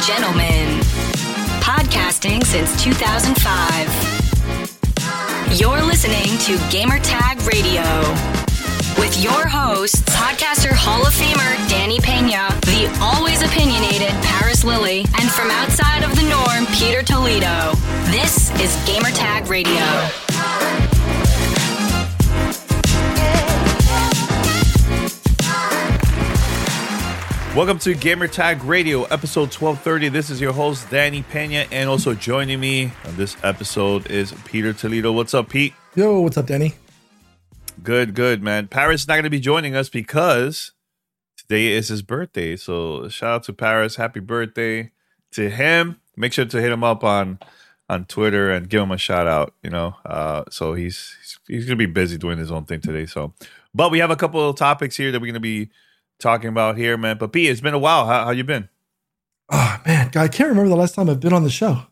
gentlemen, podcasting since 2005. You're listening to Gamertag Radio with your hosts, podcaster Hall of Famer Danny Pena, the always opinionated Paris Lilly, and from outside of the norm, Peter Toledo. This is Gamertag Radio. Welcome to Gamertag Radio, episode 1230. This is your host, Danny Pena, and also joining me on this episode is Peter Toledo. What's up, Pete? Yo, what's up, Danny? Good, man. Paris is not going to be joining us because today is his birthday. So shout out to Paris. Happy birthday to him. Make sure to hit him up on Twitter and give him a shout out, So he's going to be busy doing his own thing today. But we have a couple of topics here that we're going to be talking about here, man. But Pete, it's been a while. How you been? Oh man, I can't remember the last time I've been on the show.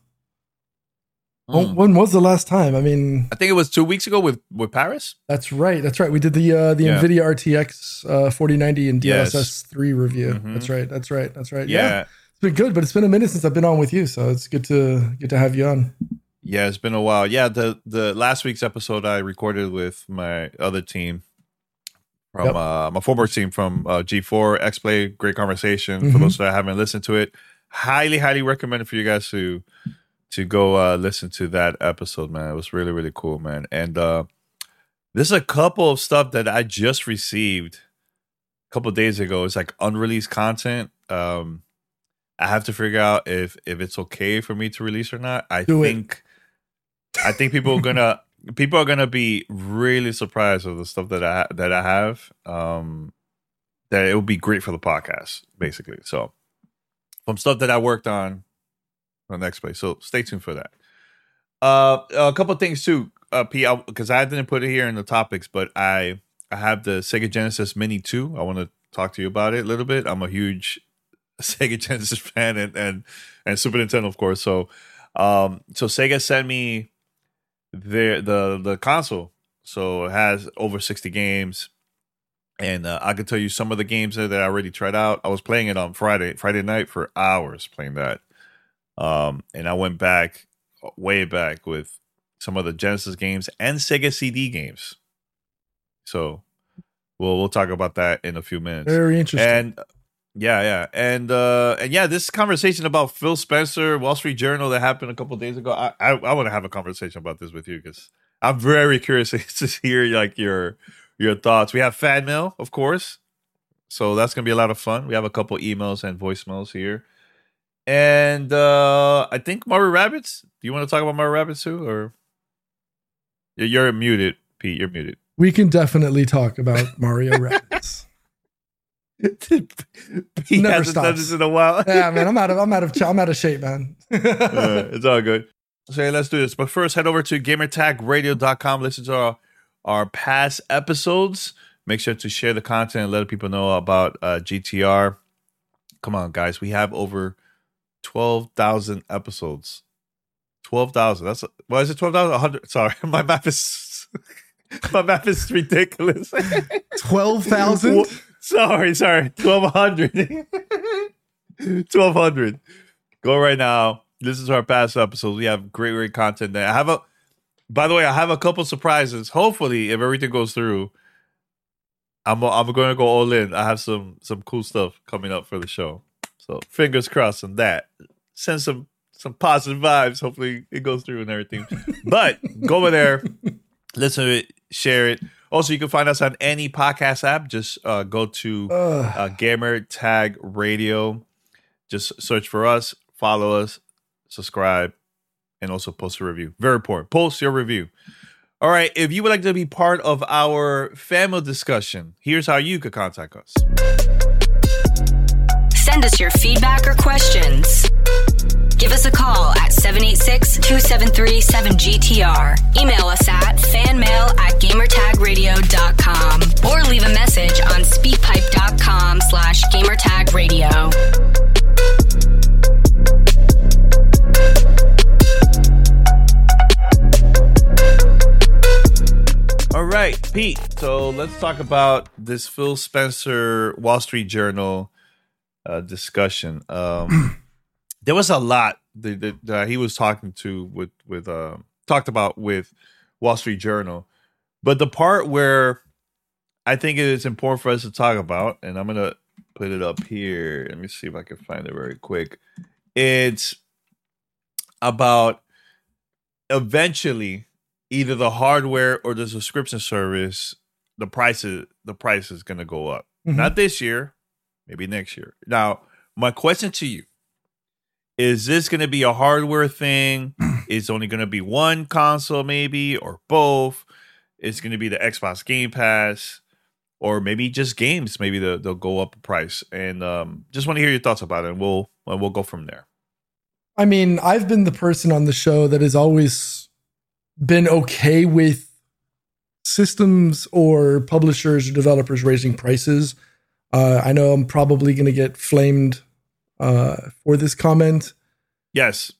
When was the last time? I mean, I think it was 2 weeks ago with Paris. That's right. We did the NVIDIA RTX 4090 and DLSS 3 review. Mm-hmm. That's right. Yeah, it's been good, but it's been a minute since I've been on with you, so it's good to have you on. Yeah, it's been a while. Yeah, the last week's episode I recorded with my other team. From my former team from G4 X-Play, great conversation. Mm-hmm. For those that haven't listened to it, highly recommend it for you guys to go listen to that episode, man. It was really cool, man. And there's a couple of stuff that I just received a couple of days ago. It's like unreleased content. I have to figure out if it's okay for me to release or not. I think people are gonna be really surprised with the stuff that I have. That it will be great for the podcast, basically. So, from stuff that I worked on the next place. So stay tuned for that. A couple of things too, P, because I didn't put it here in the topics, but I have the Sega Genesis Mini 2. I want to talk to you about it a little bit. I'm a huge Sega Genesis fan and Super Nintendo, of course. So Sega sent me the console, so it has over 60 games, and I can tell you some of the games that I already tried out. I was playing it on Friday night for hours playing that, and I went way back with some of the Genesis games and Sega CD games. So we'll talk about that in a few minutes. Very interesting. And and this conversation about Phil Spencer, Wall Street Journal, that happened a couple of days ago. I want to have a conversation about this with you because I'm very curious to hear like your thoughts. We have fan mail, of course, so that's gonna be a lot of fun. We have a couple emails and voicemails here, and I think Mario Rabbids. Do you want to talk about Mario Rabbids too, or you're muted, Pete? You're muted. We can definitely talk about Mario Rabbids. He never hasn't stops. done this in a while. Yeah, man, I'm out of shape, man. It's all good. So hey, let's do this. But first, head over to gamertagradio.com. Listen to our past episodes. Make sure to share the content and let people know about GTR. Come on, guys. We have over 12,000 episodes. 12,000. That's what is it? 12,000? 100. Sorry, my math is ridiculous. 12,000. Sorry. 1,200. 1,200. Go right now. Listen to our past episodes. We have great content there. By the way, I have a couple surprises. Hopefully, if everything goes through, I'm going to go all in. I have some cool stuff coming up for the show. So fingers crossed on that. Send some positive vibes. Hopefully it goes through and everything. But go over there, listen to it, share it. Also, you can find us on any podcast app. Just go to Gamer Tag Radio. Just search for us, follow us, subscribe, and also post a review. Very important. Post your review. All right. If you would like to be part of our family discussion, here's how you could contact us. Send us your feedback or questions. Give us a call at 786-273-7GTR. Email us at fanmail@gamertagradio.com or leave a message on speakpipe.com/gamertagradio. All right, Pete. So let's talk about this Phil Spencer Wall Street Journal discussion. there was a lot that he was talking about with Wall Street Journal. But the part where I think it is important for us to talk about, and I'm going to put it up here. Let me see if I can find it very quick. It's about eventually either the hardware or the subscription service, the price is going to go up. Mm-hmm. Not this year, maybe next year. Now, my question to you, is this going to be a hardware thing? Is only going to be one console maybe, or both? It's going to be the Xbox Game Pass, or maybe just games. Maybe they'll go up in price. And just want to hear your thoughts about it, and we'll go from there. I mean, I've been the person on the show that has always been okay with systems or publishers or developers raising prices. I know I'm probably going to get flamed for this comment. Yes.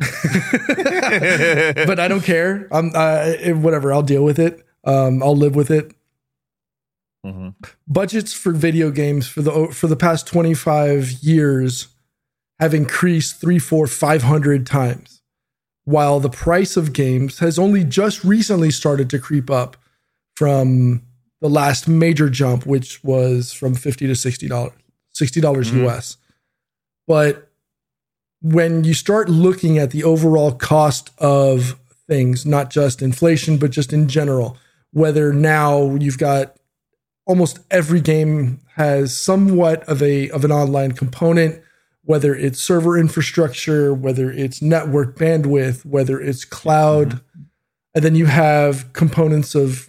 But I don't care. Whatever. I'll deal with it. I'll live with it. Mm-hmm. Budgets for video games for the past 25 years have increased 500 times, while the price of games has only just recently started to creep up from the last major jump, which was from $50 to $60 mm-hmm. US. But when you start looking at the overall cost of things, not just inflation, but just in general, whether now you've got almost every game has somewhat of an online component, whether it's server infrastructure, whether it's network bandwidth, whether it's cloud, mm-hmm. and then you have components of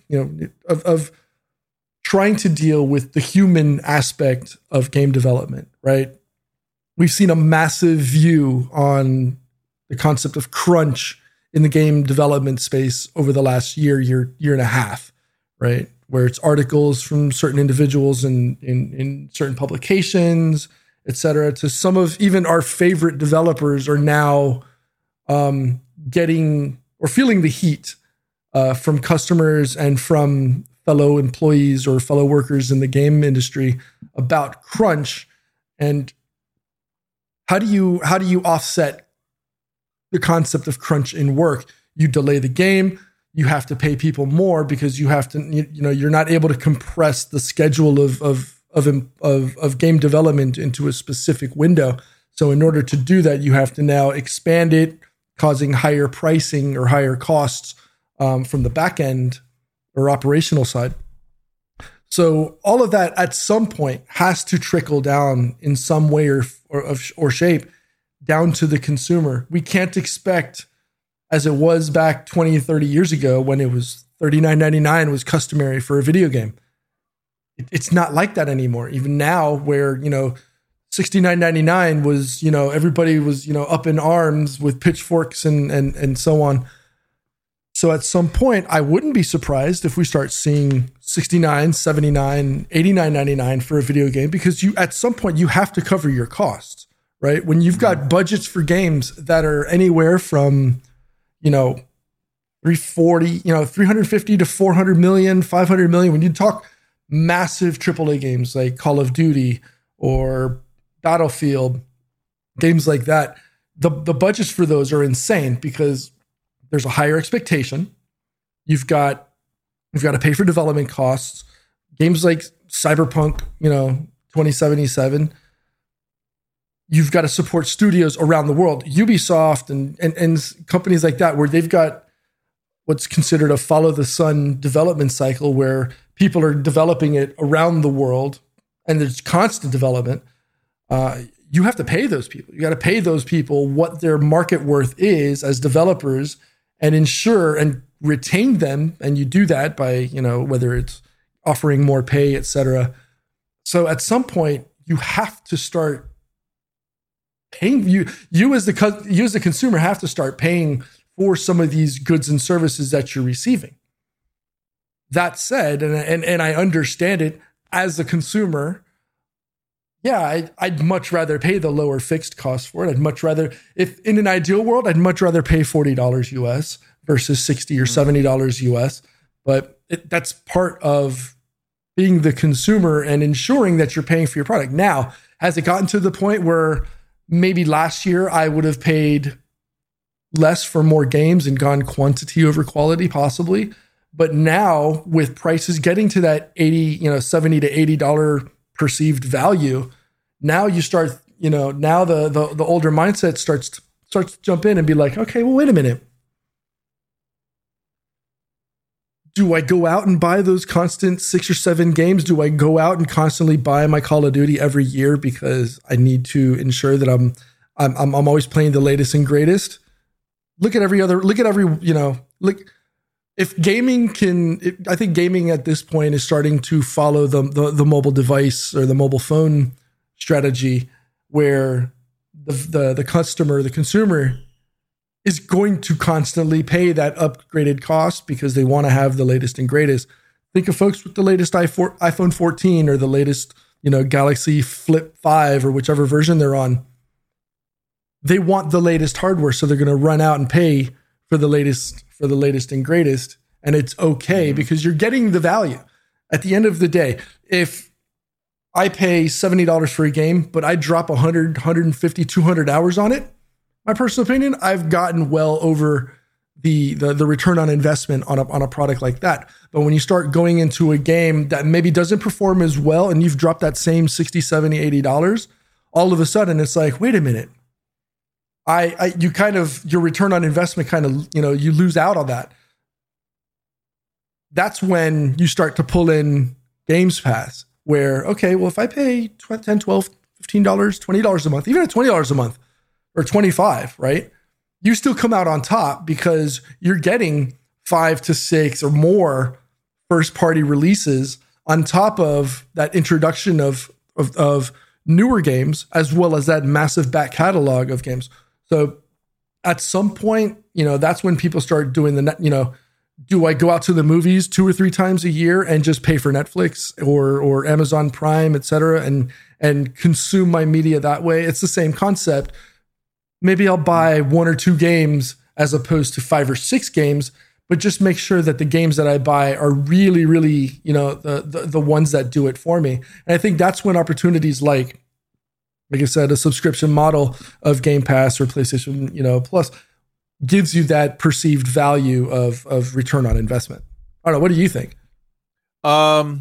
trying to deal with the human aspect of game development, right? We've seen a massive view on the concept of crunch in the game development space over the last year and a half, right? Where it's articles from certain individuals in certain publications, et cetera, to some of even our favorite developers are now getting or feeling the heat from customers and from fellow employees or fellow workers in the game industry about crunch. And how do you offset the concept of crunch in work? You delay the game. You have to pay people more because you have to, you're not able to compress the schedule of game development into a specific window. So in order to do that, you have to now expand it, causing higher pricing or higher costs from the back end or operational side. So all of that at some point has to trickle down in some way or shape down to the consumer. We can't expect, as it was back 20, 30 years ago when it was $39.99 was customary for a video game. It's not like that anymore. Even now where, $69.99 was, everybody was, up in arms with pitchforks and so on. So at some point, I wouldn't be surprised if we start seeing $69, $79, $89.99 for a video game, because at some point you have to cover your costs, right? When you've got budgets for games that are anywhere from, 350 to 400 million, 500 million, when you talk massive AAA games like Call of Duty or Battlefield, games like that, the budgets for those are insane because there's a higher expectation. You've got to pay for development costs. Games like Cyberpunk, 2077, you've got to support studios around the world. Ubisoft and companies like that, where they've got what's considered a follow the sun development cycle, where people are developing it around the world and there's constant development. You have to pay those people. You got to pay those people what their market worth is as developers and ensure and retain them. And you do that by, whether it's offering more pay, et cetera. So at some point you have to start paying, you as the consumer have to start paying for some of these goods and services that you're receiving. That said, and I understand it as a consumer, yeah, I'd much rather pay the lower fixed cost for it. I'd much rather, if in an ideal world, I'd much rather pay $40 US versus $60 or $70 US. But that's part of being the consumer and ensuring that you're paying for your product. Now, has it gotten to the point where maybe last year I would have paid less for more games and gone quantity over quality possibly. But now with prices getting to that 80, $70 to $80 perceived value, now you start, now the older mindset starts to jump in and be like, okay, well, wait a minute. Do I go out and buy those constant 6 or 7 games? Do I go out and constantly buy my Call of Duty every year because I need to ensure that I'm always playing the latest and greatest? Look at every, if gaming I think gaming at this point is starting to follow the mobile device or the mobile phone strategy, where the customer, the consumer, is going to constantly pay that upgraded cost because they want to have the latest and greatest. Think of folks with the latest iPhone 14 or the latest, Galaxy Flip 5 or whichever version they're on. They want the latest hardware, so they're going to run out and pay for the latest and greatest. And it's okay because you're getting the value. At the end of the day, if I pay $70 for a game, but I drop 100, 150, 200 hours on it, my personal opinion, I've gotten well over the return on investment on a product like that. But when you start going into a game that maybe doesn't perform as well and you've dropped that same $60, $70, $80, all of a sudden it's like, wait a minute. Your return on investment kind of, you lose out on that. That's when you start to pull in Games Pass, where, okay, well, if I pay $10, $12, $15, $20 a month, even at $20 a month or $25, right? You still come out on top because you're getting 5 to 6 or more first party releases on top of that introduction of newer games, as well as that massive back catalog of games. So at some point, that's when people start doing do I go out to the movies 2 or 3 times a year and just pay for Netflix or Amazon Prime, et cetera, and consume my media that way? It's the same concept. Maybe I'll buy 1 or 2 games as opposed to 5 or 6 games, but just make sure that the games that I buy are really, really, the ones that do it for me. And I think that's when opportunities like I said, a subscription model of Game Pass or PlayStation, Plus gives you that perceived value of return on investment. I don't know. What do you think? I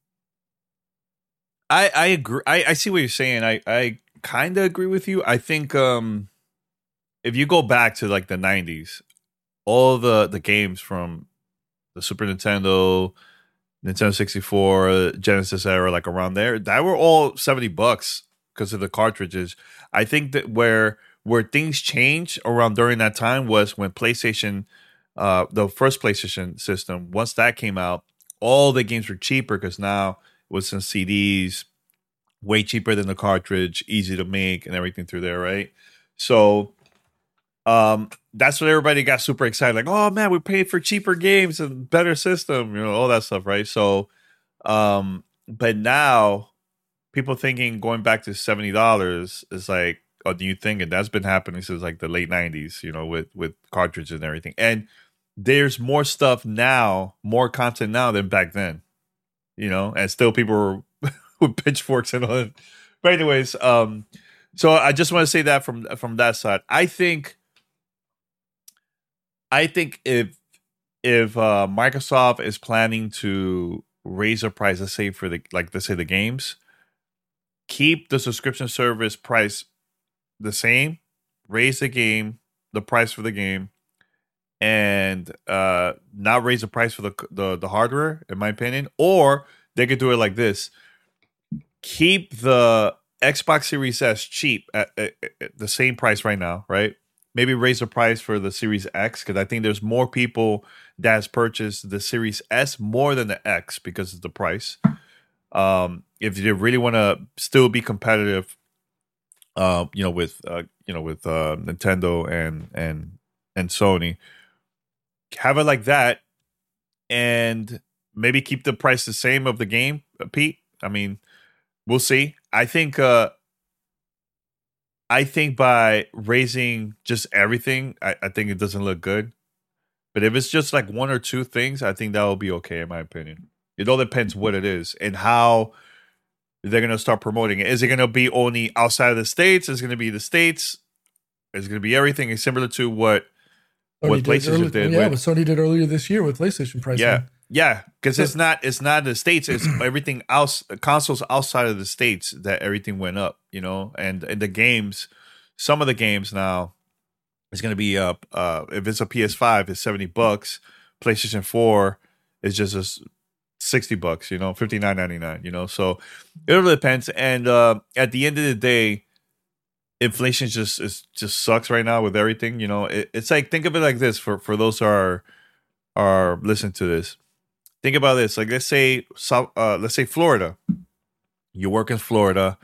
agree. I see what you're saying. I kind of agree with you. I think if you go back to like the 90s, all the games from the Super Nintendo, Nintendo 64, Genesis era, like around there, that were all $70 because of the cartridges. I think that where things changed around during that time was when PlayStation, the first PlayStation system, once that came out, all the games were cheaper because now it was in CDs, way cheaper than the cartridge, easy to make and everything through there, right? So that's what everybody got super excited, like, oh man, we paid for cheaper games and better system, all that stuff, right? So, but now people thinking going back to $70 is like a new thing, and that's been happening since like the late 90s, with cartridges and everything. And there's more stuff now, more content now than back then, and still people were with pitchforks and all that. But anyways, so I just want to say that from that side. I think if Microsoft is planning to raise a price, let's say the games, keep the subscription service price the same, raise the price for the game, and not raise the price for the hardware, in my opinion. Or they could do it like this: keep the Xbox Series S cheap at the same price right now, right? Maybe raise the price for the Series X, because I think there's more people that has purchased the Series S more than the X because of the price. If you really want to still be competitive, with Nintendo and Sony, have it like that, and maybe keep the price the same of the game, Pete. I mean, we'll see. I think by raising just everything, I think it doesn't look good. But if it's just like 1 or 2 things, I think that will be okay, in my opinion. It all depends what it is and how they're going to start promoting it. Is it going to be only outside of the States? Is it going to be the States? Is it going to be everything? It's similar to what PlayStation did. Yeah, what Sony did earlier this year with PlayStation pricing. Yeah, because it's not the States. It's everything else, consoles outside of the States that everything went up, and the games, some of the games now is going to be up. If it's a PS5, it's $70. PlayStation 4 is just $60, $59.99, so it really depends. And at the end of the day, inflation just sucks right now with everything. It's like, think of it like this for those who are listening to this. Think about this. Like, let's say Florida. You work in Florida.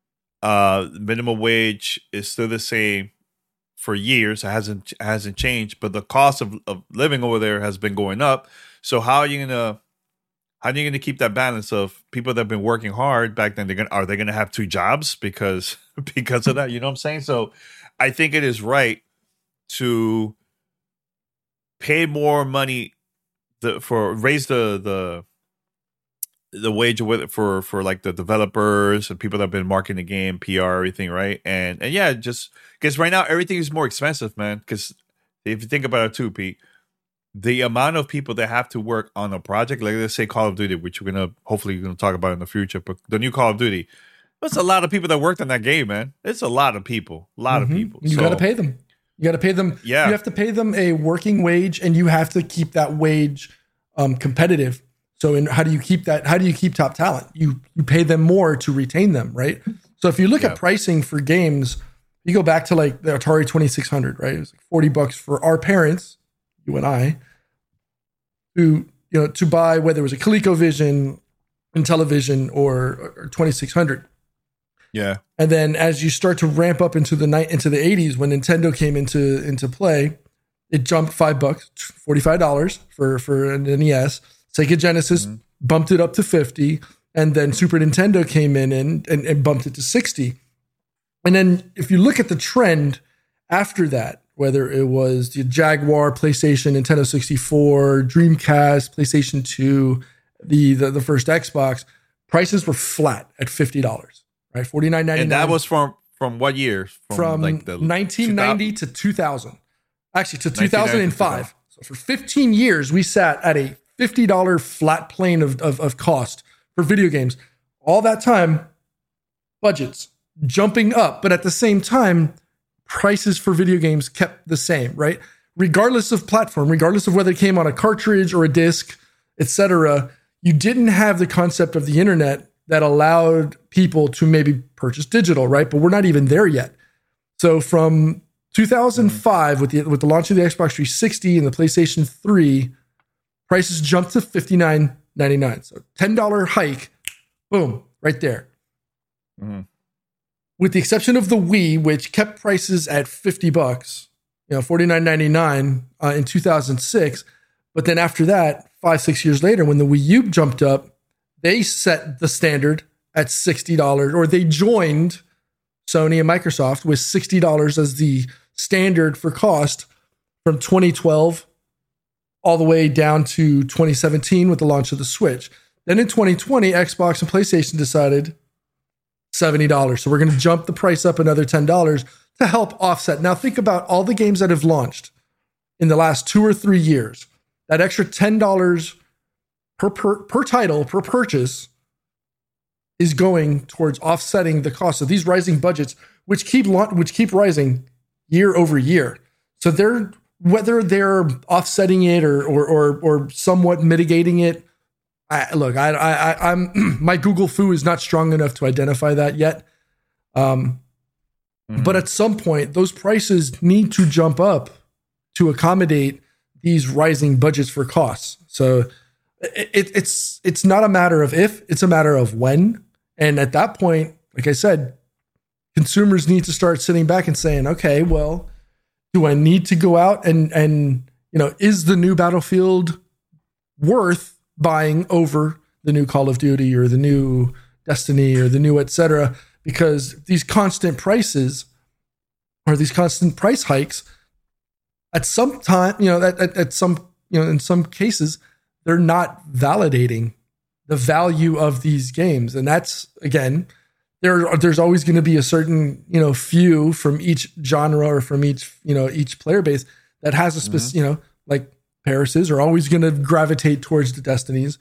Minimum wage is still the same for years. It hasn't changed, but the cost of living over there has been going up. So how are you gonna keep that balance of people that have been working hard back then? Are they gonna have two jobs because of that? You know what I'm saying? So I think it is right to pay more money raise the wage for like the developers and people that have been marketing the game, PR, everything, right? And yeah, just because right now everything is more expensive, man. Because if you think about it too, Pete, the amount of people that have to work on a project, like let's say Call of Duty, which we're hopefully gonna talk about in the future, but the new Call of Duty, there's a lot of people that worked on that game, man. It's a lot of people, of people. You got to pay them. You got to pay them. Yeah. You have to pay them a working wage, and you have to keep that wage competitive. So how do you keep that? How do you keep top talent? You pay them more to retain them, right? So if you look at pricing for games, you go back to like the Atari 2600, right? It was like $40 for our parents, you and I, to buy, whether it was a ColecoVision, Intellivision, or 2600. Yeah. And then as you start to ramp up into the 80s, when Nintendo came into play, it jumped $5, $45 for an NES. Sega Genesis bumped it up to $50, and then Super Nintendo came in and bumped it to $60. And then if you look at the trend after that, whether it was the Jaguar, PlayStation, Nintendo 64, Dreamcast, PlayStation 2, the first Xbox, prices were flat at $50. Right, $49.99. And that was from what year? From like the 1990 to 2000. Actually, to 2005. So for 15 years, we sat at a $50 flat plane of cost for video games. All that time, budgets jumping up, but at the same time, prices for video games kept the same, right? Regardless of platform, regardless of whether it came on a cartridge or a disc, etc., you didn't have the concept of the internet that allowed people to maybe purchase digital, right? But we're not even there yet. So from 2005, with the launch of the Xbox 360 and the PlayStation 3, prices jumped to $59.99. So $10 hike, boom, right there. Mm-hmm. With the exception of the Wii, which kept prices at $50, $49.99 in 2006. But then after that, 5-6 years later, when the Wii U jumped up, they set the standard at $60, or they joined Sony and Microsoft with $60 as the standard for cost from 2012 all the way down to 2017 with the launch of the Switch. Then in 2020, Xbox and PlayStation decided $70. So we're going to jump the price up another $10 to help offset. Now think about all the games that have launched in the last 2 or 3 years. That extra $10 per title, per purchase, is going towards offsetting the cost of these rising budgets, which keep rising year over year. So whether they're offsetting it or somewhat mitigating it, I'm my Google foo is not strong enough to identify that yet. But at some point, those prices need to jump up to accommodate these rising budgets for costs. So it's not a matter of if, it's a matter of when. And at that point, like I said, consumers need to start sitting back and saying, okay, well, do I need to go out and is the new Battlefield worth buying over the new Call of Duty or the new Destiny or the new et cetera? Because these constant prices or these constant price hikes at some time, in some cases, they're not validating the value of these games. And that's, again, there's always going to be a certain, few from each genre or from each player base that has a specific, like Paris's are always going to gravitate towards the Destinies.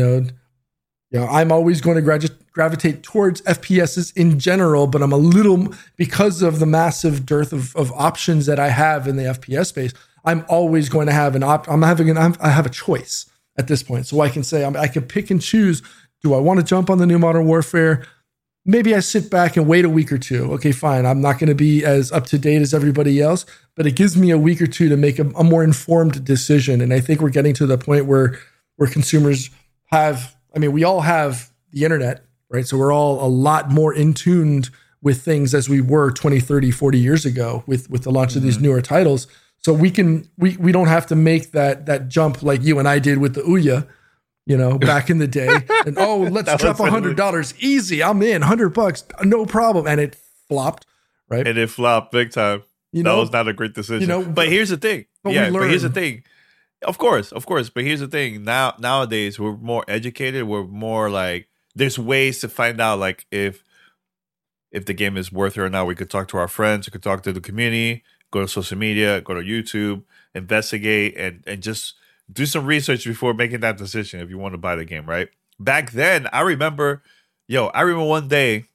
I'm always going to gravitate towards FPSs in general, but I'm a little, because of the massive dearth of options that I have in the FPS space, I'm always going to have I have a choice at this point. So I can say, I can pick and choose. Do I want to jump on the new Modern Warfare? Maybe I sit back and wait a week or two. Okay, fine. I'm not going to be as up to date as everybody else, but it gives me a week or two to make a more informed decision. And I think we're getting to the point where consumers have, we all have the internet, right? So we're all a lot more in tuned with things as we were 20, 30, 40 years ago with the launch of these newer titles. So we don't have to make that jump like you and I did with the Ouya, back in the day. And let's drop $100 easy. I'm in $100, no problem. And it flopped, right? And it flopped big time. That was not a great decision. But here's the thing. But here's the thing. Of course. But here's the thing. Nowadays, we're more educated. We're more like, there's ways to find out like if the game is worth it or not. We could talk to our friends. We could talk to the community. Go to social media. Go to YouTube. Investigate and just do some research before making that decision if you want to buy the game, right? Back then, I remember one day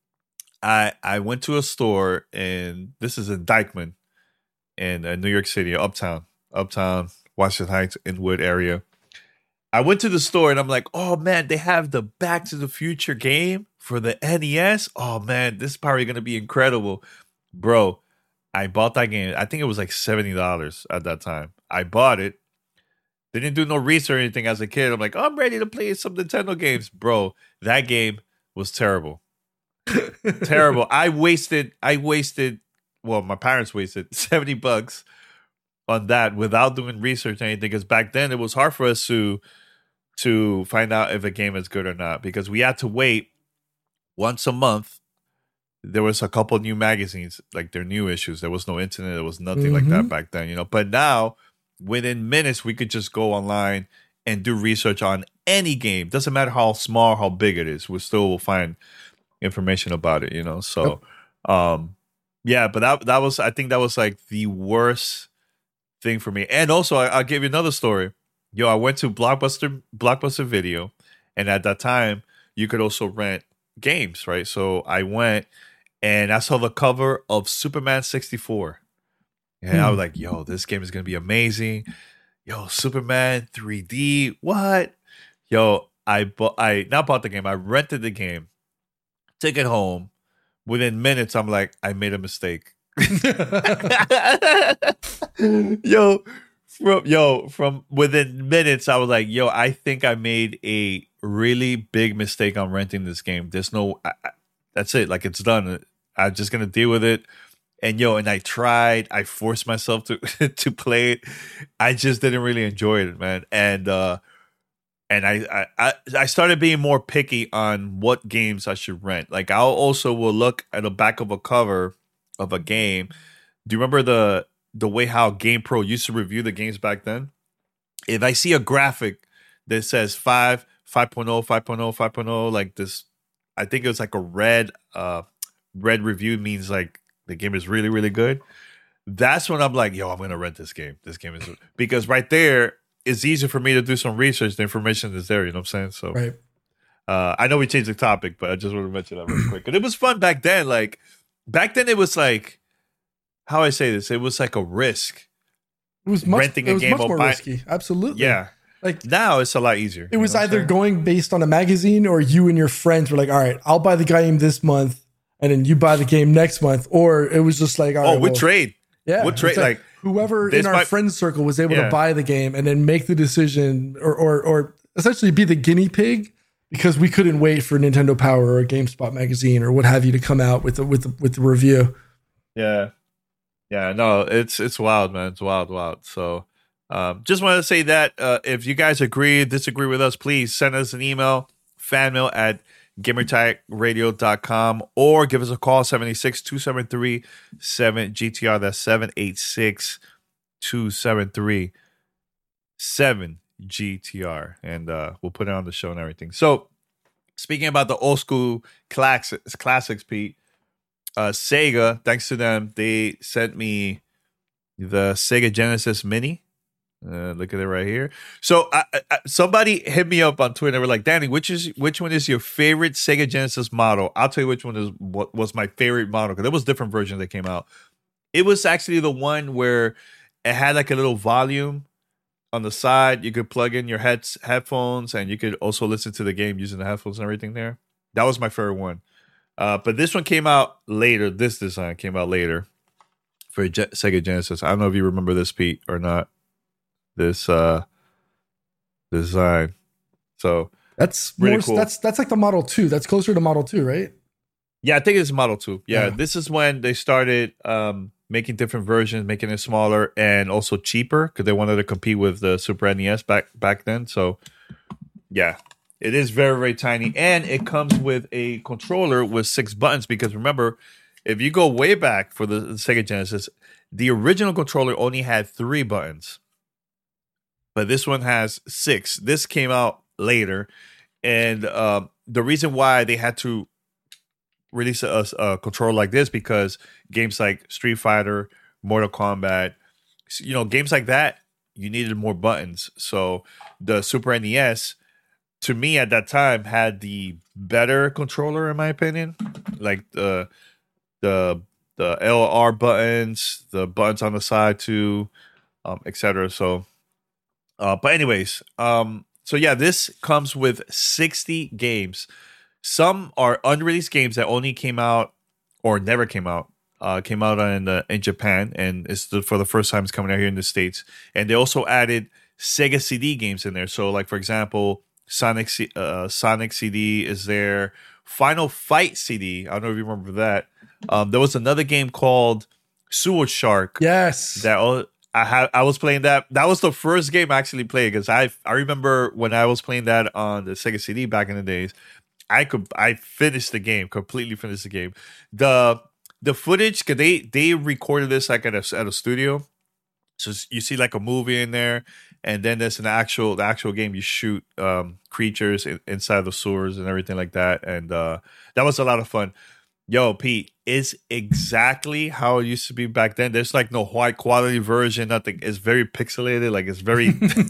I went to a store, and this is in Dyckman in New York City, Uptown, Washington Heights, Inwood area. I went to the store and I'm like, oh man, they have the Back to the Future game for the NES. Oh man, this is probably going to be incredible. Bro, I bought that game. I think it was like $70 at that time. I bought it. Didn't do no research or anything as a kid. I'm like, I'm ready to play some Nintendo games. Bro, that game was terrible. Terrible. I wasted, well, my parents wasted $70 on that without doing research or anything, because back then it was hard for us to find out if a game is good or not, because we had to wait once a month. There was a couple new magazines, like their new issues. There was no internet. There was nothing like that back then, But now, within minutes, we could just go online and do research on any game. Doesn't matter how small, how big it is. We still will find information about it, So, yeah, but I think that was like the worst thing for me. And also, I'll give you another story. I went to Blockbuster Video, and at that time, you could also rent games, right? So I went and I saw the cover of Superman 64. And I was like, yo, this game is going to be amazing. Yo, Superman 3D. What? Yo, I not bought the game. I rented the game. Took it home. Within minutes, I'm like, I made a mistake. From within minutes, I was like, I think I made a really big mistake on renting this game. There's no, that's it. Like, it's done. I'm just going to deal with it. And I forced myself to to play it. I just didn't really enjoy it, man. And I started being more picky on what games I should rent. Like, I also will look at the back of a cover of a game. Do you remember the way how GamePro used to review the games back then? If I see a graphic that says 5.0, 5.0, 5.0, like this, I think it was like a red review means like the game is really, really good. That's when I'm like, I'm going to rent this game. This game is, because right there, it's easier for me to do some research. The information is there, you know what I'm saying? So, right. I know we changed the topic, but I just want to mention that real quick. And it was fun back then. Like, back then it was like, how I say this? It was like a risk. It was renting a game much more risky. Absolutely. Yeah. Like, now it's a lot easier. It was either going based on a magazine, or you and your friends were like, all right, I'll buy the game this month, and then you buy the game next month. Or it was just like, all right, we'll trade. Yeah. We'll trade. Like whoever in our friend circle was able to buy the game and then make the decision, or essentially be the guinea pig, because we couldn't wait for Nintendo Power or GameSpot magazine or what have you to come out with the review. Yeah. Yeah, no, it's wild, man. It's wild. So just wanted to say that if you guys agree, disagree with us, please send us an email, fanmail@gamertagradio.com, or give us a call, 786-273-7GTR. That's 786-273-7 GTR, and we'll put it on the show and everything. So, speaking about the old school classics, Pete, Sega, thanks to them, they sent me the Sega Genesis Mini. Look at it right here. So somebody hit me up on Twitter. They were like, Danny, which one is your favorite Sega Genesis model? I'll tell you which one is what was my favorite model, because there was different versions that came out. It was actually the one where it had like a little volume on the side. You could plug in your headphones, and you could also listen to the game using the headphones and everything there. That was my favorite one. But this one came out later. This design came out later for Sega Genesis. I don't know if you remember this, Pete, or not. This design. So that's really more cool. That's like the Model 2. That's closer to Model 2, right? Yeah, I think it's Model 2. Yeah, this is when they started making different versions, making it smaller and also cheaper, because they wanted to compete with the Super NES back then. So yeah, it is very, very tiny, and it comes with a controller with 6 buttons, because remember, if you go way back for the Sega Genesis, the original controller only had 3 buttons. But this one has 6. This came out later, and the reason why they had to release a controller like this, because games like Street Fighter, Mortal Kombat, games like that, you needed more buttons. So the Super NES, to me at that time, had the better controller, in my opinion. Like the LR buttons, the buttons on the side too, etc. So. But anyways, so yeah, this comes with 60 games. Some are unreleased games that only came out or never came out. Came out in Japan, and it's for the first time it's coming out here in the States. And they also added Sega CD games in there. So, like for example, Sonic CD is there. Final Fight CD. I don't know if you remember that. There was another game called Sewer Shark. Yes. That I was playing that. That was the first game I actually played, because I remember when I was playing that on the Sega CD back in the days. I finished the game, completely finished the game. The footage, cause they recorded this like at a studio, so you see like a movie in there, and then there's the actual game. You shoot creatures inside the sewers and everything like that, and that was a lot of fun. Yo, Pete, it's exactly how it used to be back then. There's like no high quality version, nothing. It's very pixelated. Like, it's very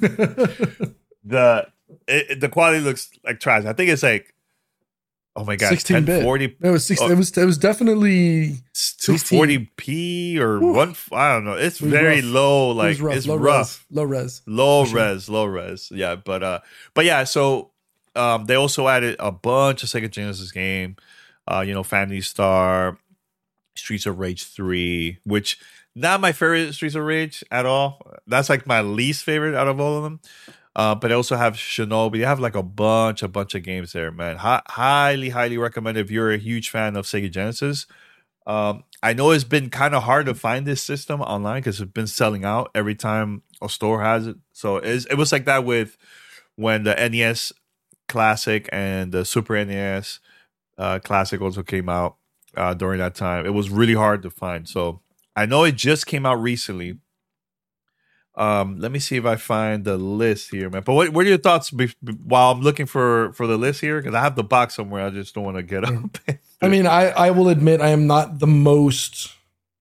the quality looks like trash. I think it's like, oh my god, 16-bit. It was 16. It was definitely 240p or one. I don't know. It's very rough. low. Like, it's rough. Low res. Low res. Yeah, but yeah. So they also added a bunch of Sega Genesis game. Phantasy Star, Streets of Rage 3, which not my favorite Streets of Rage at all. That's like my least favorite out of all of them. But they also have Shinobi. They have like a bunch of games there, man. Highly recommend if you're a huge fan of Sega Genesis. I know it's been kind of hard to find this system online, because it's been selling out every time a store has it. So it was like that with when the NES Classic and the Super NES Classic also came out during that time. It was really hard to find. So I know it just came out recently. Let me see if I find the list here, man. But what are your thoughts while I'm looking for the list here? Because I have the box somewhere. I just don't want to get up. I mean, I will admit I am not the most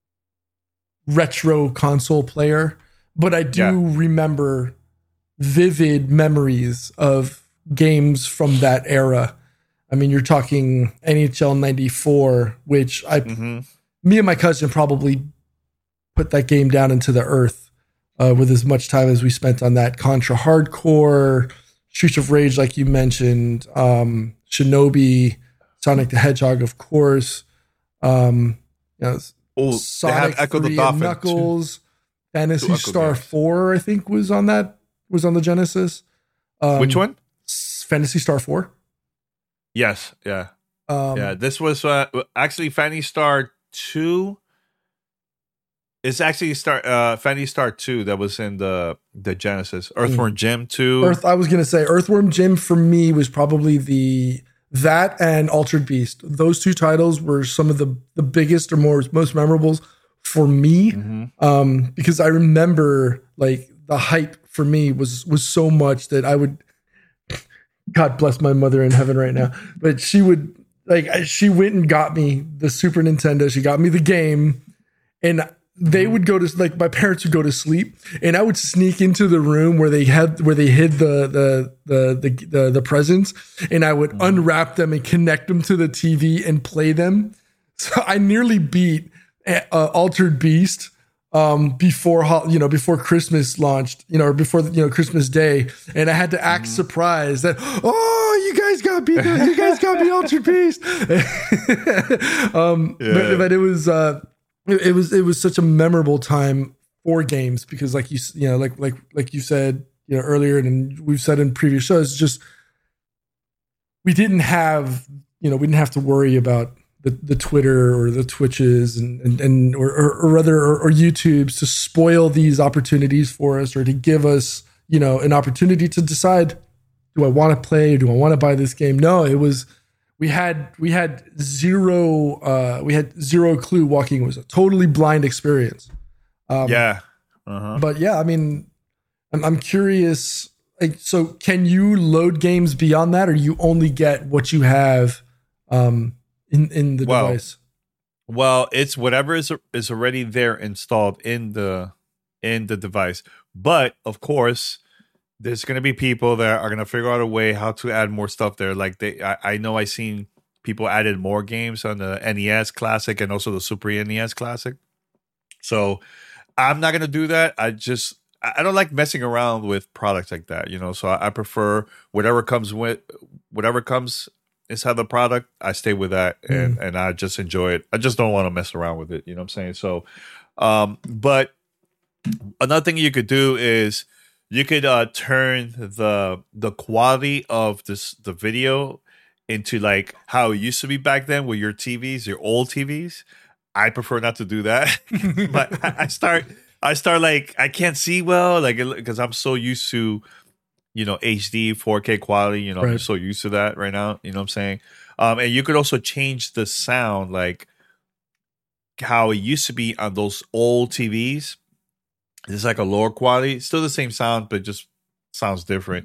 retro console player, but I do remember vivid memories of games from that era. I mean, you're talking NHL 94, which me and my cousin probably put that game down into the earth with as much time as we spent on that. Contra Hardcore, Streets of Rage, like you mentioned, Shinobi, Sonic the Hedgehog, of course. Sonic Echo the 3 Dolphin, Knuckles, Phantasy Star 4, I think was on the Genesis. Which one? Phantasy Star 4. Yes, yeah. This was actually Phantasy Star 2. It's actually Phantasy Star 2 that was in the Genesis. Earthworm Jim 2. I was going to say Earthworm Jim for me was probably that and Altered Beast. Those two titles were some of the biggest or most memorable for me, because I remember like the hype for me was so much that I would, God bless my mother in heaven right now, but she would she went and got me the Super Nintendo. She got me the game, and they would go to my parents would go to sleep, and I would sneak into the room where they hid the presents, and I would unwrap them and connect them to the TV and play them. So I nearly beat Altered Beast before Christmas launched, or before Christmas Day, and I had to act surprised that you guys got beat Altered Beast. But it was such a memorable time for games because like you said earlier, and we've said in previous shows, just we didn't have to worry about the Twitter or the Twitches and or YouTubes to spoil these opportunities for us, or to give us an opportunity to decide, do I want to play or do I want to buy this game? No, it was we had zero clue walking. It was a totally blind experience. But yeah, I mean, I'm curious. So can you load games beyond that, or you only get what you have in the device? Well, it's whatever is already there installed in the device. But of course, there's going to be people that are going to figure out a way how to add more stuff there. Like I know I seen people added more games on the NES Classic and also the Super NES Classic. So I'm not going to do that. I don't like messing around with products like that, So I prefer whatever comes inside the product. I stay with that and I just enjoy it. I just don't want to mess around with it. You know what I'm saying? So, but another thing you could do is you could turn the quality of the video into like how it used to be back then with your TVs, your old TVs. I prefer not to do that, but I start like I can't see well, like because I'm so used to HD 4K quality. Right. I'm so used to that right now. You know what I'm saying? And you could also change the sound like how it used to be on those old TVs. It's like a lower quality, still the same sound, but just sounds different.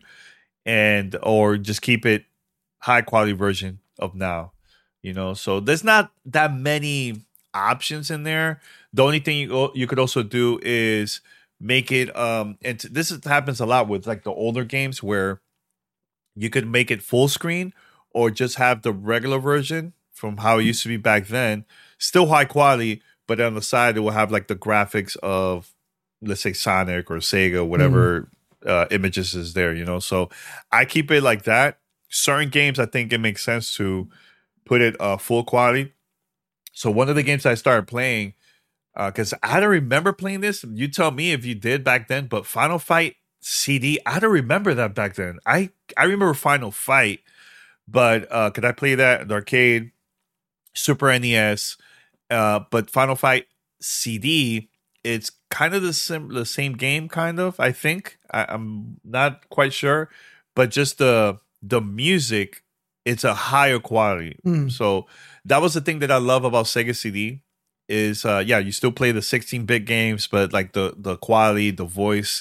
Or just keep it high quality version of now, So there's not that many options in there. The only thing you could also do is make it, and this happens a lot with like the older games where you could make it full screen or just have the regular version from how it used to be back then, still high quality, but on the side it will have like the graphics of, let's say, Sonic or Sega, whatever images is there, So I keep it like that. Certain games, I think it makes sense to put it full quality. So one of the games I started playing, because I don't remember playing this. You tell me if you did back then, but Final Fight CD, I don't remember that back then. I remember Final Fight, but could I play that in the arcade, Super NES? But Final Fight CD, it's kind of the same game, kind of, I think. I'm not quite sure, but just the music, it's a higher quality. So that was the thing that I love about Sega CD is, you still play the 16-bit games, but like the quality, the voice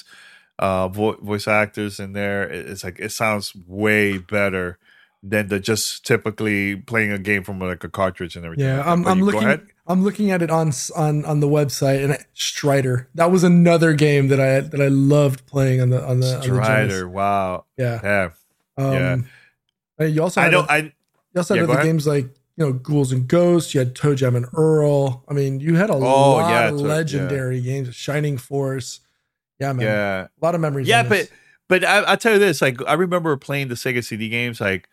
actors in there, it's like it sounds way better than just typically playing a game from like a cartridge and everything. Yeah, I'm looking at it on the website, and Strider. That was another game that I loved playing on the Strider. Wow. Yeah. Yeah. You also had other games like Ghouls and Ghosts. You had Toe Jam and Earl. I mean, you had a lot of legendary games. Shining Force. Yeah, man. Yeah, a lot of memories. Yeah, but I tell you this, like I remember playing the Sega CD games, like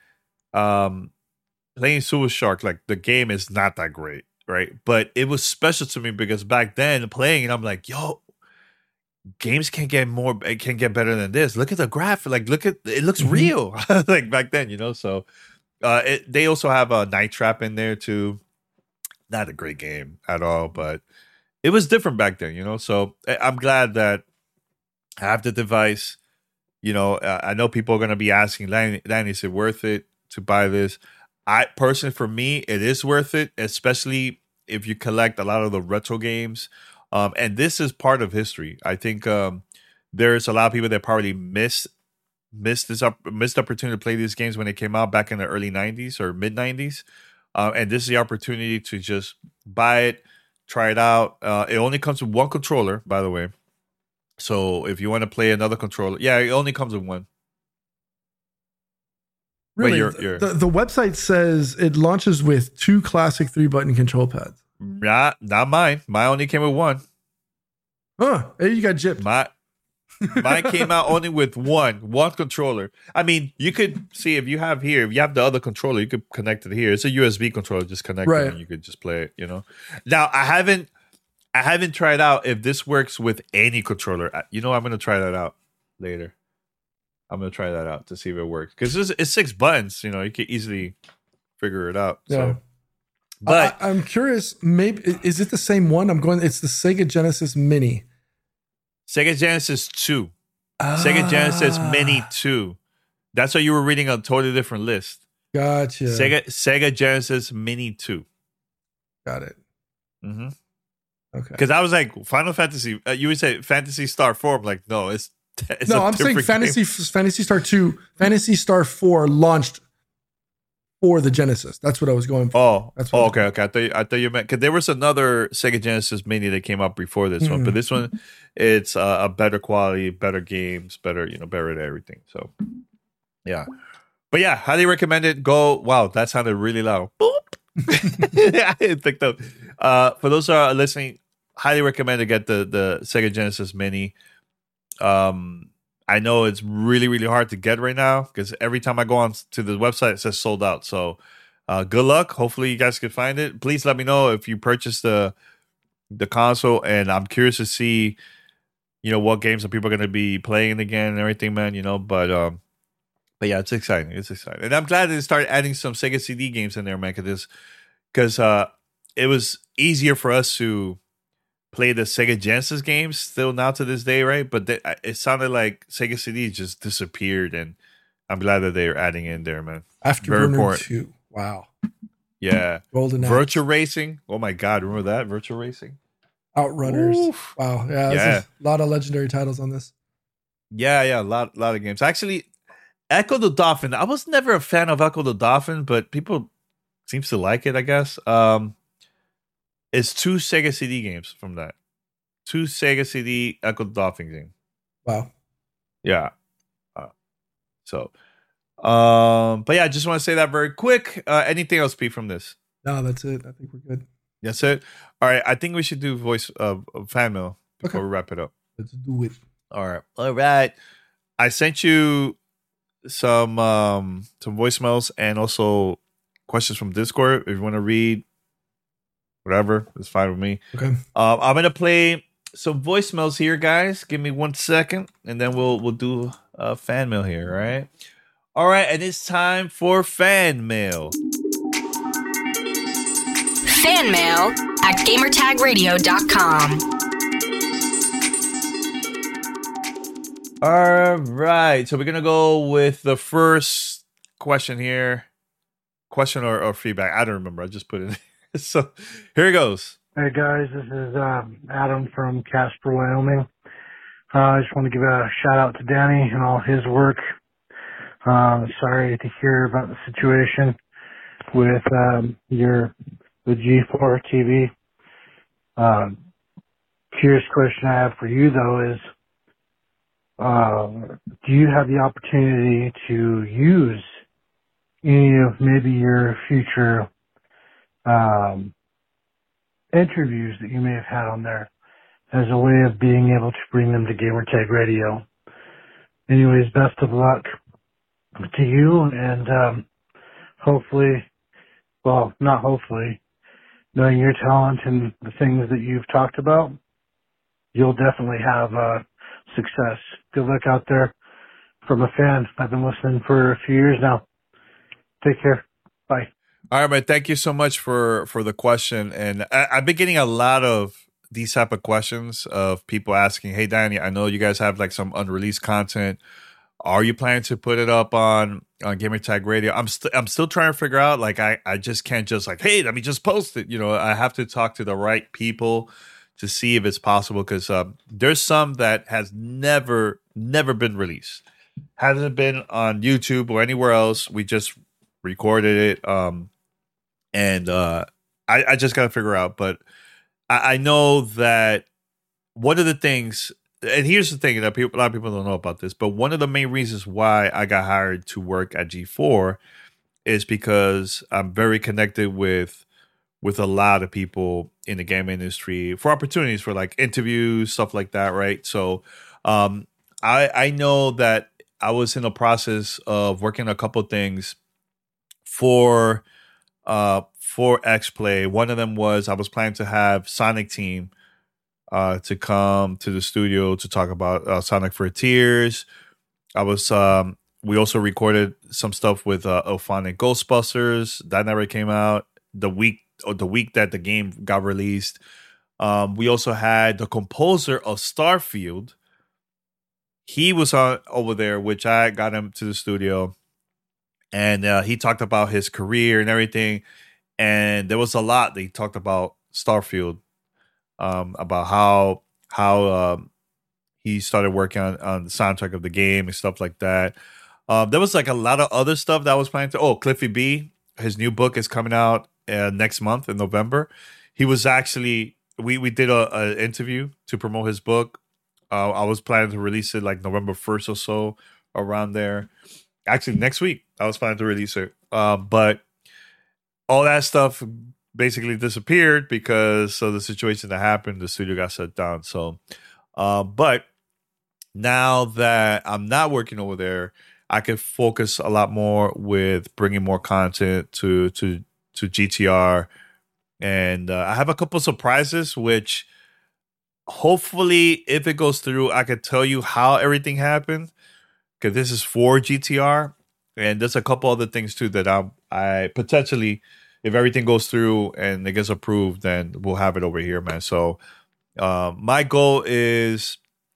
playing Super Shark. Like the game is not that great, right? But it was special to me because back then playing it, I'm like, yo, games can get better than this. Look at the graphic, like it looks real, like back then, So they also have a Night Trap in there too. Not a great game at all, but it was different back then, So I'm glad that I have the device. I know people are going to be asking, Lanny, is it worth it to buy this? I personally, for me, it is worth it, especially if you collect a lot of the retro games. And this is part of history. I think there's a lot of people that probably missed opportunity to play these games when they came out back in the early 90s or mid 90s. And this is the opportunity to just buy it, try it out. It only comes with one controller, by the way. So if you want to play another controller, yeah, it only comes with one. Really, the website says it launches with 2 classic 3-button control pads. Not mine. Mine only came with one. Huh? Hey, you got gypped. Mine came out only with one controller. I mean, you could see if you have the other controller, you could connect it here. It's a USB controller, just connect it and you could just play it, you know. Now, I haven't tried out if this works with any controller. You know, I'm going to try that out later. I'm going to try that out to see if it works. Because it's 6 buttons, you know, you can easily figure it out. Yeah. So. But I'm curious, maybe, is it the same one? It's the Sega Genesis Mini. Sega Genesis 2. Sega Genesis Mini 2. That's why you were reading a totally different list. Gotcha. Sega Genesis Mini 2. Got it. Mm-hmm. Okay. Because I was like, Final Fantasy, you would say Phantasy Star 4. I'm like, no, it's I'm saying Phantasy Star 2, Phantasy Star 4 launched for the Genesis. That's what I was going for. Okay. I thought you meant, because there was another Sega Genesis Mini that came out before this one, but this one, it's a better quality, better games, better at everything. So, yeah. But yeah, highly recommend it. Go. Wow, that sounded really loud. Boop. I picked up. For those who are listening, highly recommend to get the Sega Genesis Mini. I know it's really, really hard to get right now because every time I go on to the website, it says sold out. So good luck. Hopefully you guys can find it. Please let me know if you purchased the console, and I'm curious to see, what games are people going to be playing again and everything, man, but yeah, it's exciting. It's exciting. And I'm glad they started adding some Sega CD games in there, man, because it was easier for us to play the Sega Genesis games still now to this day, right? But it sounded like Sega CD just disappeared, and I'm glad that they're adding in there, man. Afterburner 2. Wow. Yeah. Golden Virtua Racing. Oh my God, remember that? Virtua Racing. Outrunners. Oof. Wow. Yeah. A lot of legendary titles on this. Yeah. A lot of games. Actually, Echo the Dolphin. I was never a fan of Echo the Dolphin, but people seems to like it, I guess. It's 2 Sega CD games from that. 2 Sega CD Echo the Dolphin game. Wow. Yeah. But yeah, I just want to say that very quick. Anything else, Pete, from this? No, that's it. I think we're good. That's it. All right. I think we should do voice fan mail before we wrap it up. Let's do it. All right. I sent you some voicemails and also questions from Discord. If you want to read, whatever, it's fine with me. Okay. I'm gonna play some voicemails here, guys. Give me 1 second, and then we'll do fan mail here. Right. All right, and it's time for fan mail. Fan mail at gamertagradio.com. All right, so we're gonna go with the first question here. Question or feedback? I don't remember. I just put it. So here it goes. Hey guys, this is Adam from Casper, Wyoming. I just want to give a shout out to Danny and all his work. Sorry to hear about the situation with the G4 TV. Curious question I have for you though is, do you have the opportunity to use any of maybe your future interviews that you may have had on there as a way of being able to bring them to Gamertag Radio? Anyways, best of luck to you, and knowing your talent and the things that you've talked about, you'll definitely have success. Good luck out there. From a fan, I've been listening for a few years now. Take care. Bye. All right, man. Thank you so much for the question. And I've been getting a lot of these type of questions of people asking, hey, Danny, I know you guys have like some unreleased content. Are you planning to put it up on Gamertag Radio? I'm still trying to figure out, like, I just can't just like, hey, let me just post it. I have to talk to the right people to see if it's possible, because there's some that has never been released, hasn't been on YouTube or anywhere else. We just recorded it, and I just got to figure out. But I know that one of the things, and here's the thing that a lot of people don't know about this, but one of the main reasons why I got hired to work at G4 is because I'm very connected with a lot of people in the game industry for opportunities for like interviews, stuff like that, right? So I know that I was in the process of working a couple of things for XPlay. One of them was I was planning to have Sonic Team to come to the studio to talk about Sonic Frontiers. We also recorded some stuff with Ophonic Ghostbusters. That never came out. The week that the game got released. We also had the composer of Starfield. He was over there, which I got him to the studio, and he talked about his career and everything. And there was a lot that he talked about Starfield, about how he started working on the soundtrack of the game and stuff like that. There was like a lot of other stuff that I was planning to. Oh, Cliffy B, his new book is coming out next month in November. He was actually, we did an interview to promote his book. I was planning to release it like November 1st or so, around there. Actually, next week I was planning to release it. But all that stuff basically disappeared because of the situation that happened. The studio got shut down. So, but now that I'm not working over there, I can focus a lot more with bringing more content to GTR, and I have a couple surprises, which hopefully, if it goes through, I could tell you how everything happened, because this is for GTR, and there's a couple other things too that I potentially, if everything goes through and it gets approved, then we'll have it over here, man. So my goal is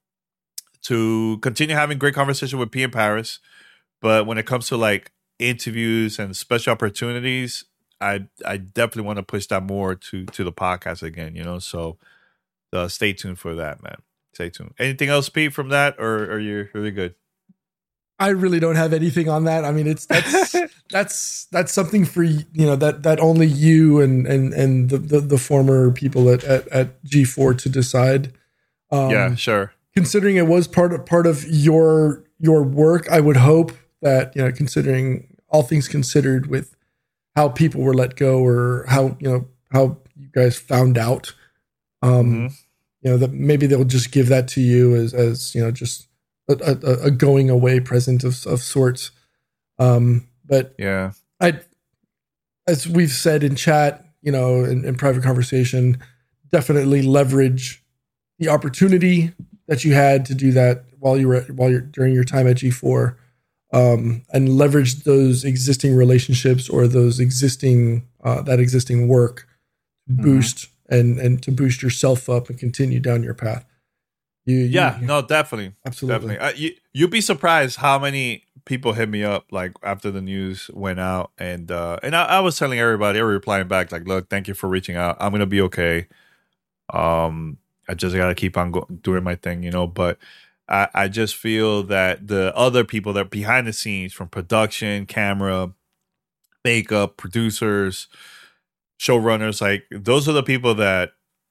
to continue having great conversation with P in Paris. But when it comes to like interviews and special opportunities, I definitely want to push that more to the podcast again, you know. So stay tuned for that, man. Stay tuned. Anything else, Pete, from that, or are you really good? I really don't have anything on that. I mean, that's something for, you know, that only you and the former people at G4 to decide. Yeah, sure. Considering it was part of your work, I would hope that, you know, considering all things considered with how people were let go, or how you guys found out, you know, that maybe they'll just give that to you as you know, just a going away present of sorts. But yeah, as we've said in chat, you know, in private conversation, definitely leverage the opportunity that you had to do that while you're during your time at G4, and leverage those existing relationships or those existing work to boost and to boost yourself up and continue down your path. No, definitely, absolutely. Definitely. You'd be surprised how many people hit me up like after the news went out, and I was telling everybody, replying back like, "Look, thank you for reaching out. I'm gonna be okay. I just gotta keep on doing my thing, you know." But I just feel that the other people that are behind the scenes, from production, camera, makeup, producers, showrunners, like those are the people that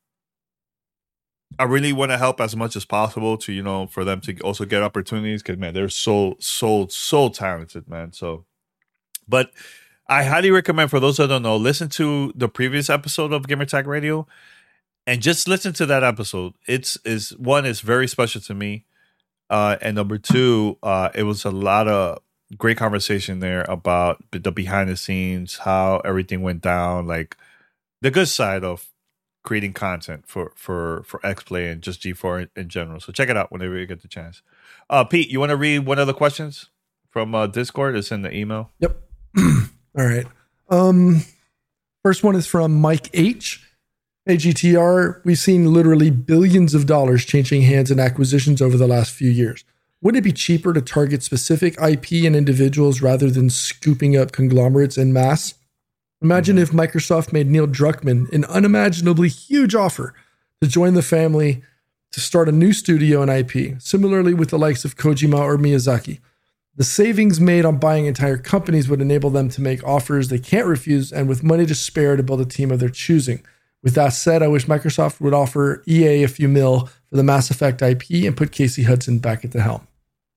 I really want to help as much as possible to, you know, for them to also get opportunities, because man, they're so talented, man. So, but I highly recommend, for those that don't know, listen to the previous episode of Gamertag Radio and just listen to that episode. It's very special to me. And number two, it was a lot of great conversation there about the behind the scenes, how everything went down, like the good side of creating content for XPlay and just G4 in general. So check it out whenever you get the chance. Pete, you want to read one of the questions from Discord? It's in the email. Yep. All right. First one is from Mike H. Hey, GTR, we've seen literally billions of dollars changing hands in acquisitions over the last few years. Wouldn't it be cheaper to target specific IP and individuals rather than scooping up conglomerates en masse? Imagine if Microsoft made Neil Druckmann an unimaginably huge offer to join the family to start a new studio and IP, similarly with the likes of Kojima or Miyazaki. The savings made on buying entire companies would enable them to make offers they can't refuse and with money to spare to build a team of their choosing. With that said, I wish Microsoft would offer EA a few mil for the Mass Effect IP and put Casey Hudson back at the helm.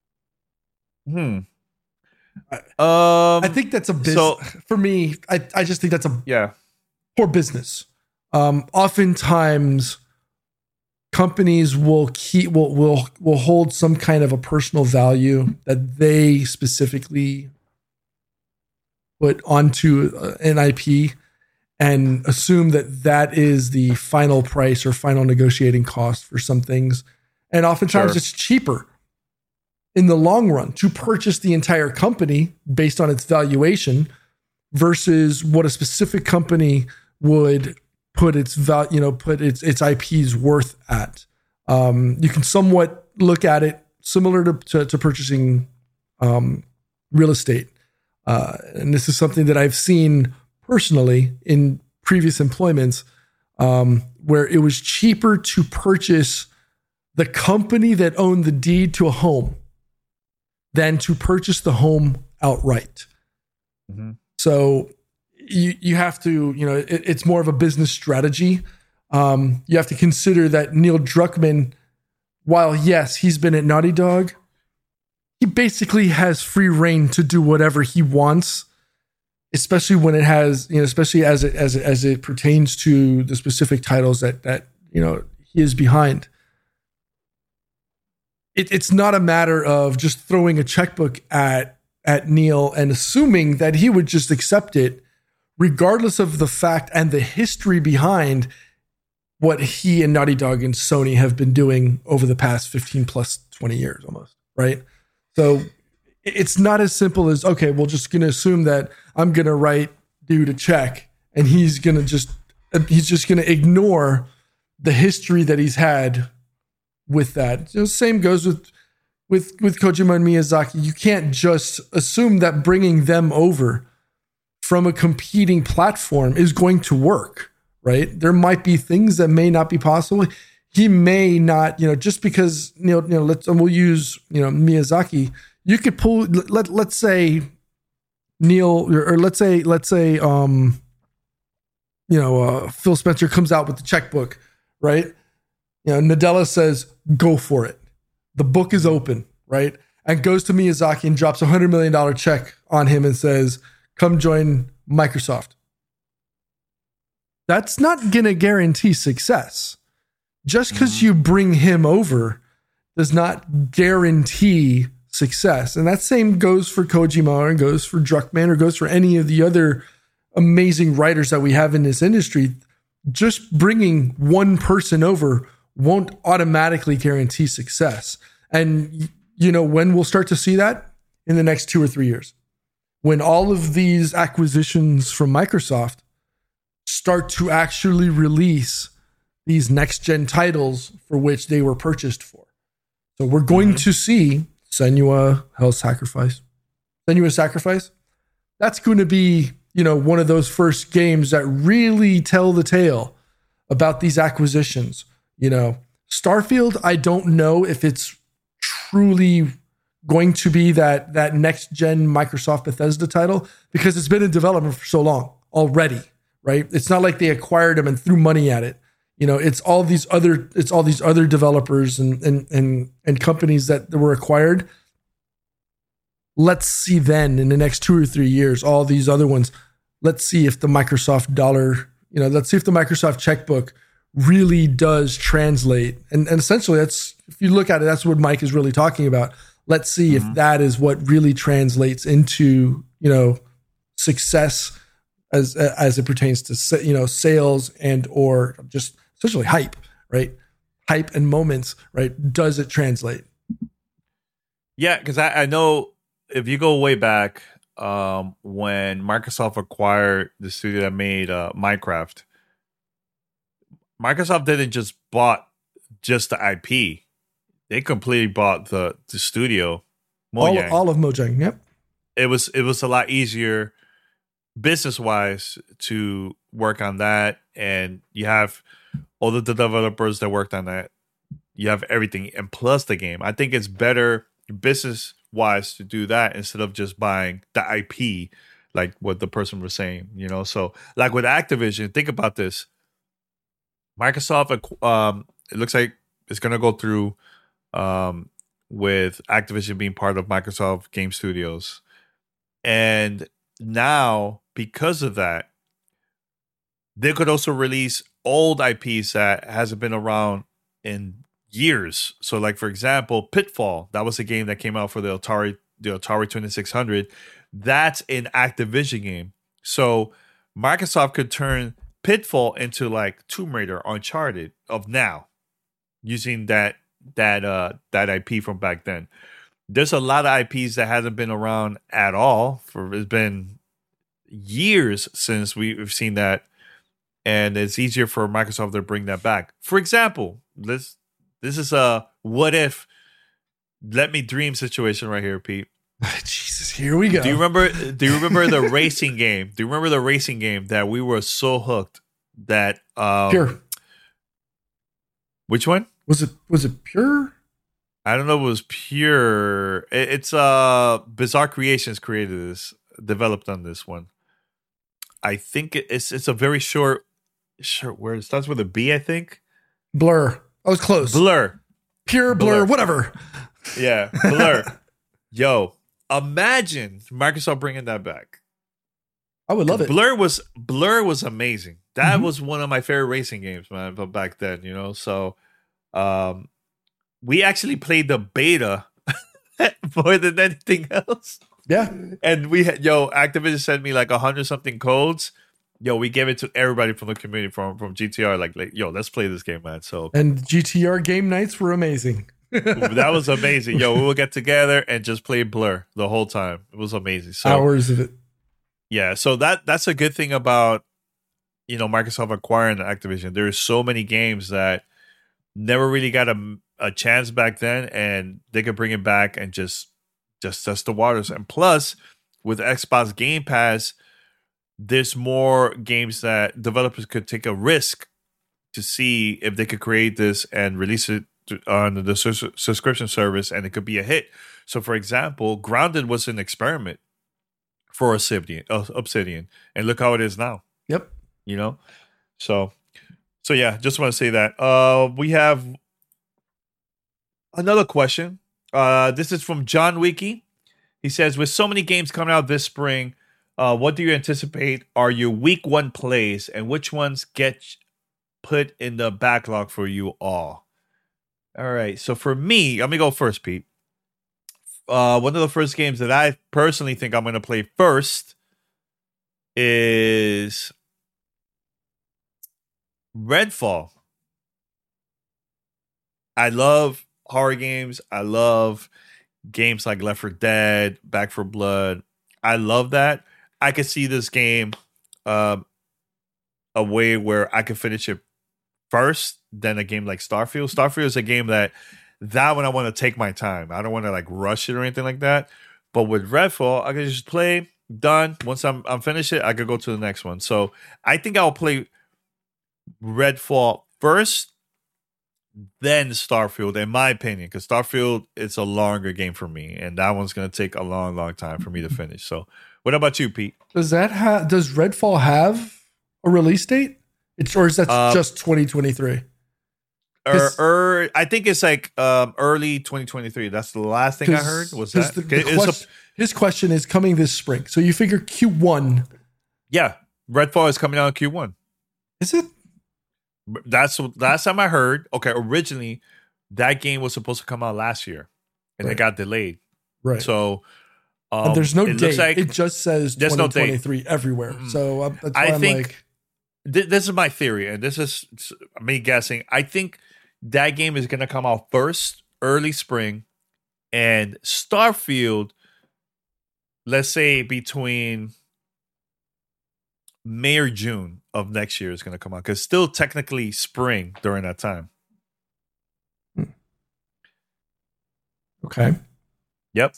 I think that's a business. So, for me, I just think that's a poor business. Oftentimes, companies will hold some kind of a personal value that they specifically put onto an IP and assume that that is the final price or final negotiating cost for some things. And oftentimes it's cheaper in the long run to purchase the entire company based on its valuation versus what a specific company would put its its IP's worth at. You can somewhat look at it similar to purchasing real estate. And this is something that I've seen personally in previous employments, where it was cheaper to purchase the company that owned the deed to a home than to purchase the home outright. Mm-hmm. So you have to, it's more of a business strategy. You have to consider that Neil Druckmann, while yes, he's been at Naughty Dog, he basically has free reign to do whatever he wants, especially when it has, especially as it pertains to the specific titles that he is behind. It's not a matter of just throwing a checkbook at Neil and assuming that he would just accept it, regardless of the fact and the history behind what he and Naughty Dog and Sony have been doing over the past 15 plus 20 years almost, right? So it's not as simple as, okay, we're just going to assume that I'm going to write dude a check and he's just going to ignore the history that he's had with that. Same goes with Kojima and Miyazaki. You can't just assume that bringing them over from a competing platform is going to work, right? There might be things that may not be possible. He may not, just because we'll use Miyazaki. You could pull. Let's say Neil, or let's say Phil Spencer comes out with the checkbook, right? Nadella says, "Go for it." The book is open, right? And goes to Miyazaki and drops $100 million check on him and says, "Come join Microsoft." That's not going to guarantee success. Just because you bring him over does not guarantee success. And that same goes for Kojima, and goes for Druckmann, or goes for any of the other amazing writers that we have in this industry. Just bringing one person over won't automatically guarantee success. And when we'll start to see that? In the next 2 or 3 years. When all of these acquisitions from Microsoft start to actually release these next-gen titles for which they were purchased for. So we're going to see Senua Sacrifice. That's going to be, one of those first games that really tell the tale about these acquisitions. Starfield, I don't know if it's truly going to be that next-gen Microsoft Bethesda title, because it's been in development for so long already, right? It's not like they acquired them and threw money at it. It's all these other developers and companies that were acquired. Let's see then in the next 2 or 3 years, all these other ones. Let's see if the Microsoft dollar, let's see if the Microsoft checkbook really does translate. And essentially that's, if you look at it, that's what Mike is really talking about. Let's see if that is what really translates into, success as it pertains to, sales and or just essentially hype, right? Hype and moments, right? Does it translate? Yeah, because I know if you go way back, when Microsoft acquired the studio that made Minecraft, Microsoft didn't just bought just the IP. They completely bought the studio, Mojang. All of Mojang, yep. It was a lot easier business-wise to work on that. And you have all the developers that worked on that. You have everything, and plus the game. I think it's better business-wise to do that instead of just buying the IP, like what the person was saying, you know? So, like with Activision, think about this. Microsoft, it looks like it's going to go through with Activision being part of Microsoft Game Studios. And now, because of that, they could also release old IPs that hasn't been around in years. So, like, for example, Pitfall, that was a game that came out for the Atari 2600. That's an Activision game. So Microsoft could turn Pitfall into like Tomb Raider, Uncharted of now, using that IP from back then. There's a lot of IPs that hasn't been around at all. It's been years since we've seen that, and it's easier for Microsoft to bring that back. For example, this is a what if, let me dream situation right here, Pete. Jesus, here we go. Do you remember the racing game? Do you remember the racing game that we were so hooked that Pure? Which one? Was it Pure? I don't know if it was Pure. It's Bizarre Creations developed on this one. I think it's a very short word. It starts with a B, I think. Blur. I was close. Blur. Pure Blur, whatever. Yeah, Blur. Yo, imagine Microsoft bringing that back. I would love it. Blur was amazing. That was one of my favorite racing games, man, but back then, you know. So we actually played the beta more than anything else. Yeah. And Activision sent me like 100-something codes. Yo, we gave it to everybody from the community from GTR. Like, yo, let's play this game, man. So, and GTR game nights were amazing. That was amazing. Yo, we will get together and just play Blur the whole time. It was amazing. So, hours of it. Yeah, so that's a good thing about, you know, Microsoft acquiring Activision. There's so many games that never really got a chance back then, and they could bring it back and just test the waters. And plus, with Xbox Game Pass, there's more games that developers could take a risk to see if they could create this and release it on the subscription service, and it could be a hit. So, for example, Grounded was an experiment for Obsidian, and look how it is now. Yep. You know, so yeah, just want to say that. We have another question. This is from John Wiki. He says, with so many games coming out this spring, what do you anticipate are your week one plays, and which ones get put in the backlog for you all? All right. So for me, let me go first, Pete. One of the first games that I personally think I'm going to play first is Redfall. I love horror games. I love games like Left 4 Dead, Back 4 Blood. I love that. I could see this game a way where I could finish it first than a game like Starfield. Starfield is a game that one I want to take my time. I don't want to like rush it or anything like that. But with Redfall, I can just play, done. Once I'm finished it, I could go to the next one. So I think I'll play Redfall first, then Starfield, in my opinion, because Starfield is a longer game for me, and that one's going to take a long, long time for me to finish. So what about you, Pete? Does Redfall have a release date? Or is that just 2023? I think it's like early 2023. That's the last thing I heard. Was that his question is coming this spring? So you figure Q1? Yeah, Redfall is coming out in Q1. Is it? That's last time I heard. Okay, originally that game was supposed to come out last year, and it got delayed. Right. So and there's no date. Like, it just says 2023 everywhere. So that's why I'm think like, this is my theory, and this is me guessing. I think that game is going to come out first, early spring, and Starfield, let's say between May or June of next year is going to come out, because still technically spring during that time. Okay. Yep.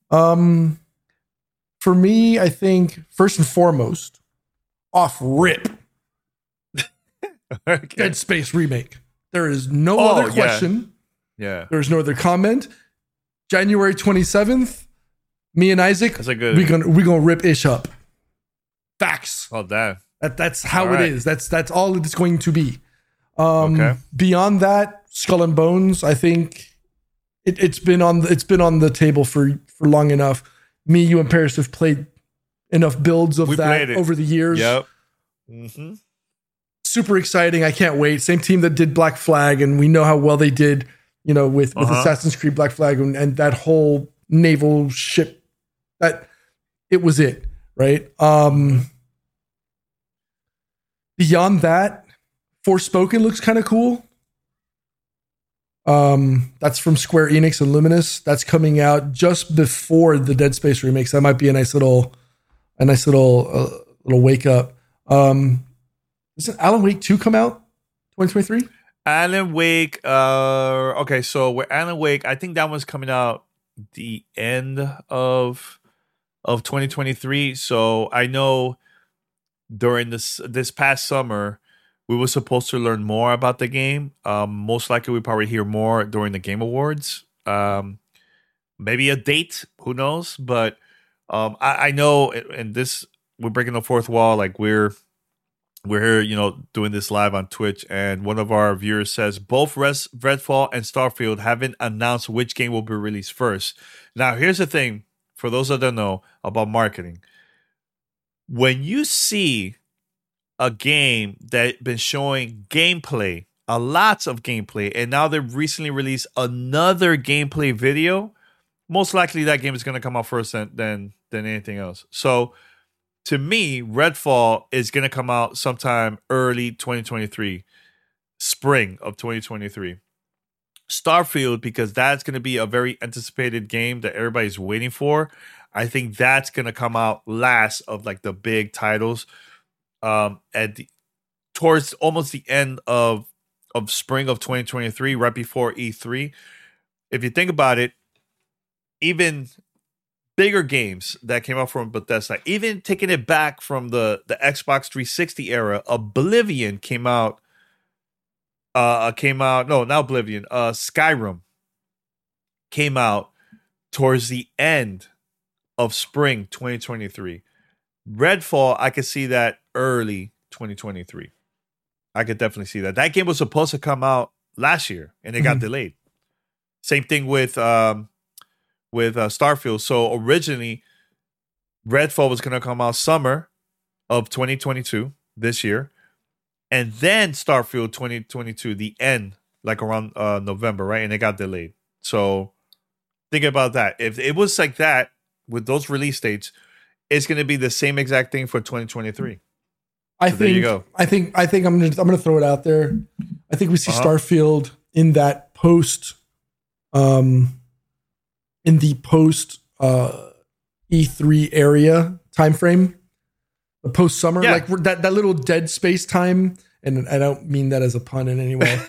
For me, I think first and foremost, off rip. Okay. Dead Space remake. There is no other question. Yeah. There's no other comment. January 27th, me and Isaac, That's a good. we're gonna rip Ish up. Facts. Oh, damn. That's how All it right. is. That's all it's going to be. Okay. Beyond that, Skull and Bones, I think it's been on the table for long enough. Me, you, and Paris have played enough builds of that over the years. Yep. Mm-hmm. Super exciting. I can't wait. Same team that did Black Flag, and we know how well they did, with Assassin's Creed Black Flag and that whole naval ship. That it was it, right? Beyond that, Forspoken looks kind of cool. That's from Square Enix and Luminous. That's coming out just before the Dead Space remakes. That might be a nice little wake up. Doesn't Alan Wake 2 come out 2023? Alan Wake. Okay, so with Alan Wake, I think that one's coming out the end of 2023. So I know during this past summer, we were supposed to learn more about the game. Most likely, we probably hear more during the Game Awards. Maybe a date, who knows? But I know, and this, we're breaking the fourth wall. Like we're here, doing this live on Twitch, and one of our viewers says both Redfall and Starfield haven't announced which game will be released first. Now, here's the thing for those that don't know about marketing: when you see a game that's been showing gameplay, lots of gameplay, and now they've recently released another gameplay video, most likely that game is going to come out first than anything else. So to me, Redfall is going to come out sometime early 2023, spring of 2023. Starfield, because that's going to be a very anticipated game that everybody's waiting for, I think that's going to come out last of like the big titles. Towards almost the end of spring of 2023, right before E3. If you think about it, even bigger games that came out from Bethesda, even taking it back from the Xbox 360 era, Oblivion came out. No, not Oblivion. Skyrim came out towards the end of spring 2023. Redfall, I could see that early 2023. I could definitely see that. That game was supposed to come out last year, and it got delayed. Same thing with Starfield. So originally, Redfall was going to come out summer of 2022, this year, and then Starfield 2022, the end, like around November, right? And it got delayed. So think about that. If it was like that with those release dates, it's going to be the same exact thing for 2023. I think I'm gonna throw it out there. I think we see Starfield in that post, in the post E3 area time frame, the post summer, like that little dead space time. And I don't mean that as a pun in any way.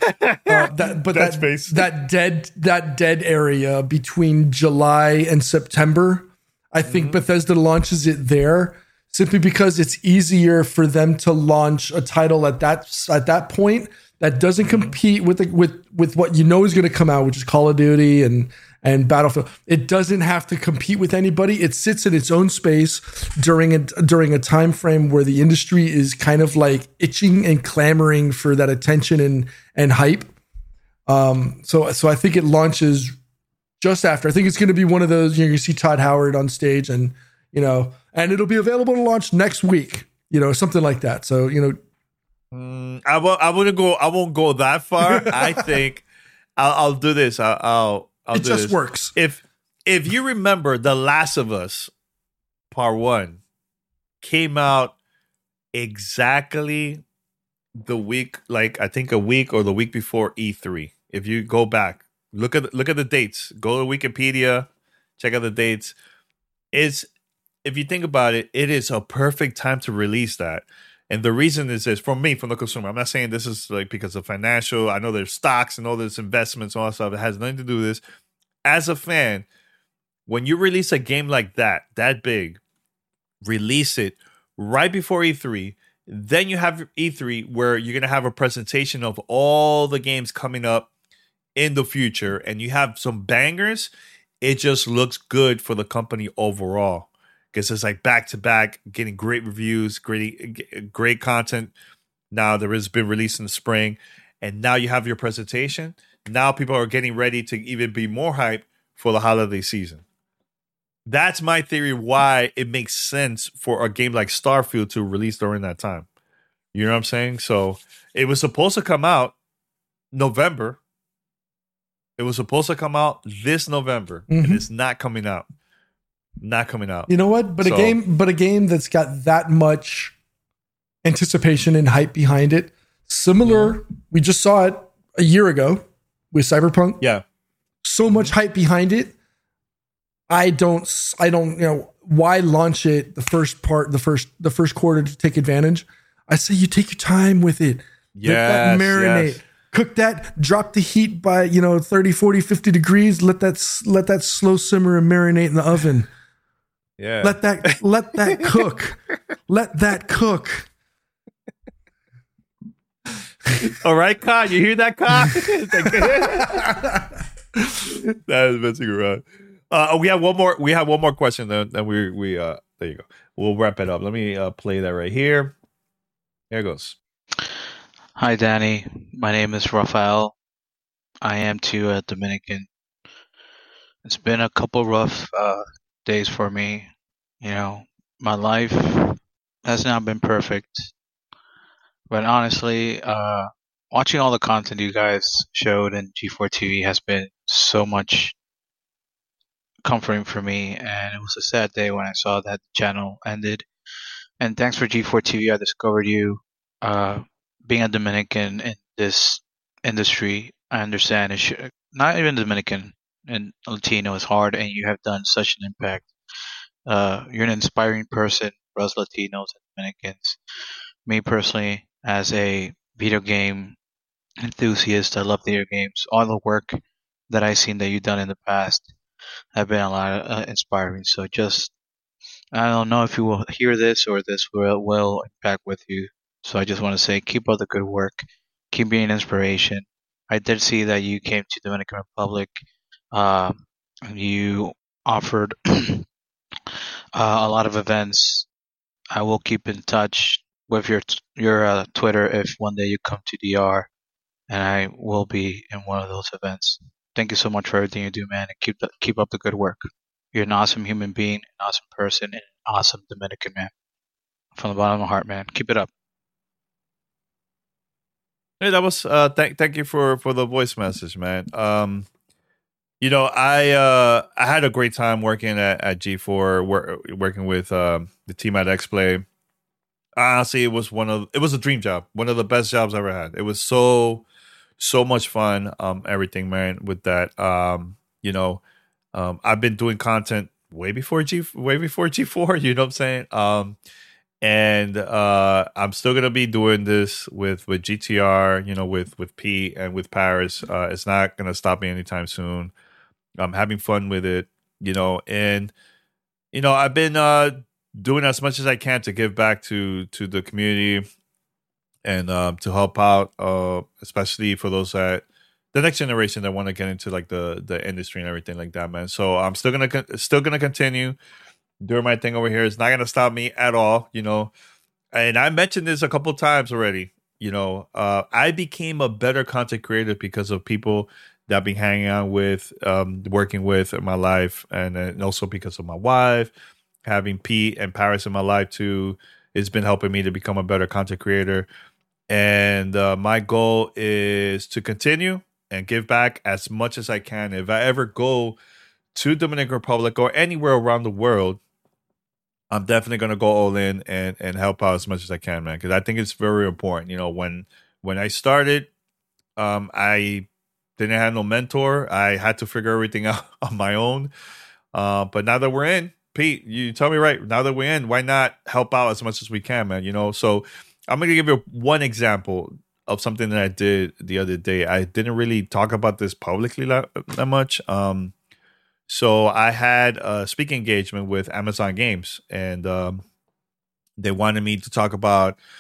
That dead area between July and September. I think Bethesda launches it there simply because it's easier for them to launch a title at that point that doesn't compete with what is going to come out, which is Call of Duty and Battlefield. It doesn't have to compete with anybody. It sits in its own space during a time frame where the industry is kind of like itching and clamoring for that attention and hype. So I think it launches just after. I think it's going to be one of those, you see Todd Howard on stage and it'll be available to launch next week, something like that. So, I won't go that far. I think I'll do this. It just works. If you remember, The Last of Us Part 1 came out exactly the week, like I think a week or the week before E3. If you go back, look at the dates. Go to Wikipedia, check out the dates. If you think about it, it is a perfect time to release that. And the reason is this, from me, from the consumer. I'm not saying this is like because of financial. I know there's stocks and all this investments and all that stuff. It has nothing to do with this. As a fan, when you release a game like that big, release it right before E3, Then you have E3 where you're going to have a presentation of all the games coming up in the future, and you have some bangers. It just looks good for the company overall because it's like back to back, getting great reviews, great content. Now there has been released in the spring, and now you have your presentation. Now people are getting ready to even be more hyped for the holiday season. That's my theory why it makes sense for a game like Starfield to release during that time. You know what I'm saying? So it was supposed to come out November. It was supposed to come out this November, and it's not coming out. Not coming out. You know what? But a game that's got that much anticipation and hype behind it. Similar, we just saw it a year ago with Cyberpunk. Yeah. So much hype behind it. I don't, why launch it the first quarter to take advantage? I say you take your time with it. Let that marinate. Yes. Cook that, drop the heat by, 30, 40, 50 degrees. Let that slow simmer and marinate in the oven. Yeah. Let that cook. Let that cook. All right, Con, you hear that, Con? That is messing around. We have one more. We have one more question. Then we there you go. We'll wrap it up. Let me play that right here. Here it goes. Hi, Danny. My name is Rafael. I am too a Dominican. It's been a couple rough days for me. My life has not been perfect, but honestly, watching all the content you guys showed in G4 TV has been so much comforting for me, and it was a sad day when I saw that the channel ended. And thanks for G4 TV, I discovered you. Being a Dominican in this industry, I understand not even Dominican and Latino is hard, and you have done such an impact. You're an inspiring person for us Latinos and Dominicans. Me personally, as a video game enthusiast, I love video games. All the work that I've seen that you've done in the past have been a lot inspiring. So I don't know if you will hear this or this will impact with you. So I just want to say, keep up the good work. Keep being an inspiration. I did see that you came to Dominican Republic. You offered a lot of events. I will keep in touch with your Twitter if one day you come to DR, and I will be in one of those events. Thank you so much for everything you do, man, and keep up the good work. You're an awesome human being, an awesome person, and an awesome Dominican man. From the bottom of my heart, man. Keep it up. Hey, that was thank you for the voice message, man. I had a great time working at G4, working with the team at XPlay. Honestly, it was a dream job, one of the best jobs I ever had. It was so much fun. Everything, man, with that. I've been doing content way before G4. You know what I'm saying? And I'm still gonna be doing this with GTR, with Pete and with Paris. It's not gonna stop me anytime soon. I'm having fun with it, and I've been doing as much as I can to give back to the community and to help out, especially for those the next generation that want to get into like the industry and everything like that, man. So I'm still gonna continue doing my thing over here. It's not gonna stop me at all, And I mentioned this a couple of times already. I became a better content creator because of people that I've been hanging out with, working with in my life, and also because of my wife, having Pete and Paris in my life too. It's been helping me to become a better content creator, and my goal is to continue and give back as much as I can. If I ever go to Dominican Republic or anywhere around the world, I'm definitely going to go all in and help out as much as I can, man, because I think it's very important. When I started, I didn't have no mentor. I had to figure everything out on my own. But now that we're in, Pete, you tell me right, now that we're in, why not help out as much as we can, man? So I'm going to give you one example of something that I did the other day. I didn't really talk about this publicly that much. So I had a speaking engagement with Amazon Games, and they wanted me to talk about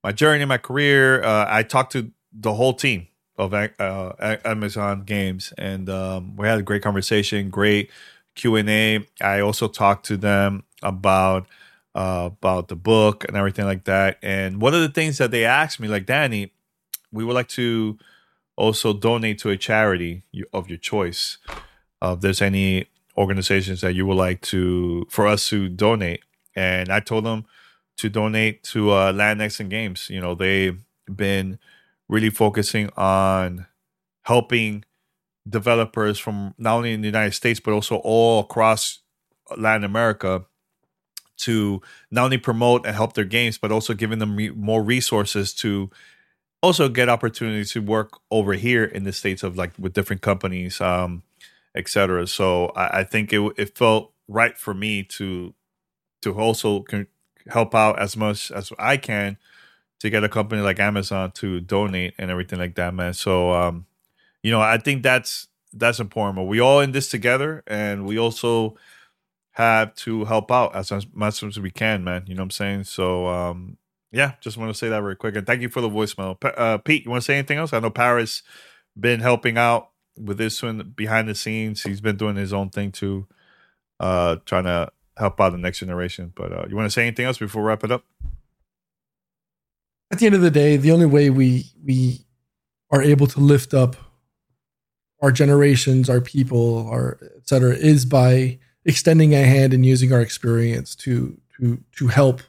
my journey, my career. I talked to the whole team of Amazon Games, and we had a great conversation, great Q&A. I also talked to them about the book and everything like that. And one of the things that they asked me, like, Danny, we would like to also donate to a charity of your choice. If there's any organizations that you would like for us to donate. And I told them to donate to Latinx and Games. You know, they've been really focusing on helping developers from not only in the United States, but also all across Latin America to not only promote and help their games, but also giving them more resources to also get opportunities to work over here in the States of like with different companies, etc. So I think it felt right for me to also help out as much as I can to get a company like Amazon to donate and everything like that, man. So, you know, I think that's important. But we all in this together, and we also have to help out as much as we can, man. You know what I'm saying? So, yeah, just want to say that very quick. And thank you for the voicemail. Pete, you want to say anything else? I know Paris been helping out with this one behind the scenes. He's been doing his own thing too, trying to help out the next generation. But you want to say anything else before we wrap it up? At the end of the day, the only way we are able to lift up our generations, our people, our et cetera, is by extending a hand and using our experience to help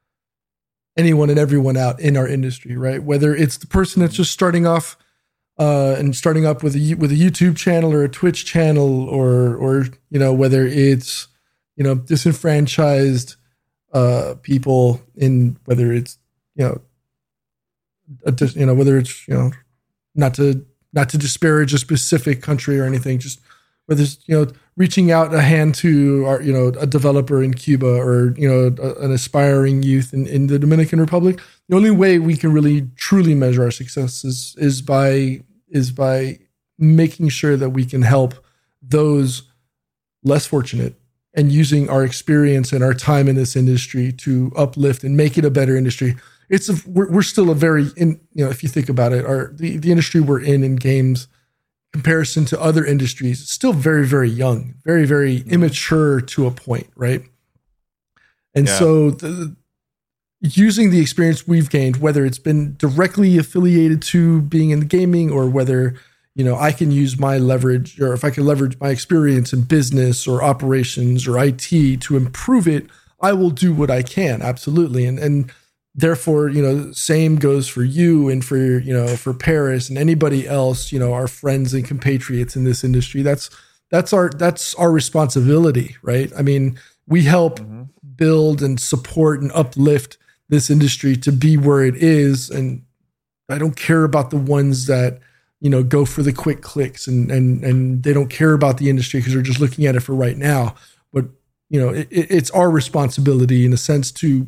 anyone and everyone out in our industry, right? Whether it's the person that's just starting off and starting up with a YouTube channel or a Twitch channel, or you know, whether it's, you know, disenfranchised people, in whether it's, you know, whether it's, you know, not to disparage a specific country or anything, just whether it's, you know, reaching out a hand to our, you know, a developer in Cuba, or, you know, an aspiring youth in the Dominican Republic. The only way we can really truly measure our success is by making sure that we can help those less fortunate, and using our experience and our time in this industry to uplift and make it a better industry. We're still a very, you know, if you think about it, the industry we're in games, comparison to other industries, it's still very, very young, very, very immature to a point, right? And so using the experience we've gained, whether it's been directly affiliated to being in the gaming, or whether, you know, I can use my leverage, or if I can leverage my experience in business or operations or IT to improve it, I will do what I can. Absolutely. And therefore, you know, same goes for you and for, you know, for Paris and anybody else, you know, our friends and compatriots in this industry. That's our responsibility, right? I mean, we help build and support and uplift this industry to be where it is. And I don't care about the ones that, you know, go for the quick clicks and they don't care about the industry because they're just looking at it for right now. But, you know, it's our responsibility in a sense to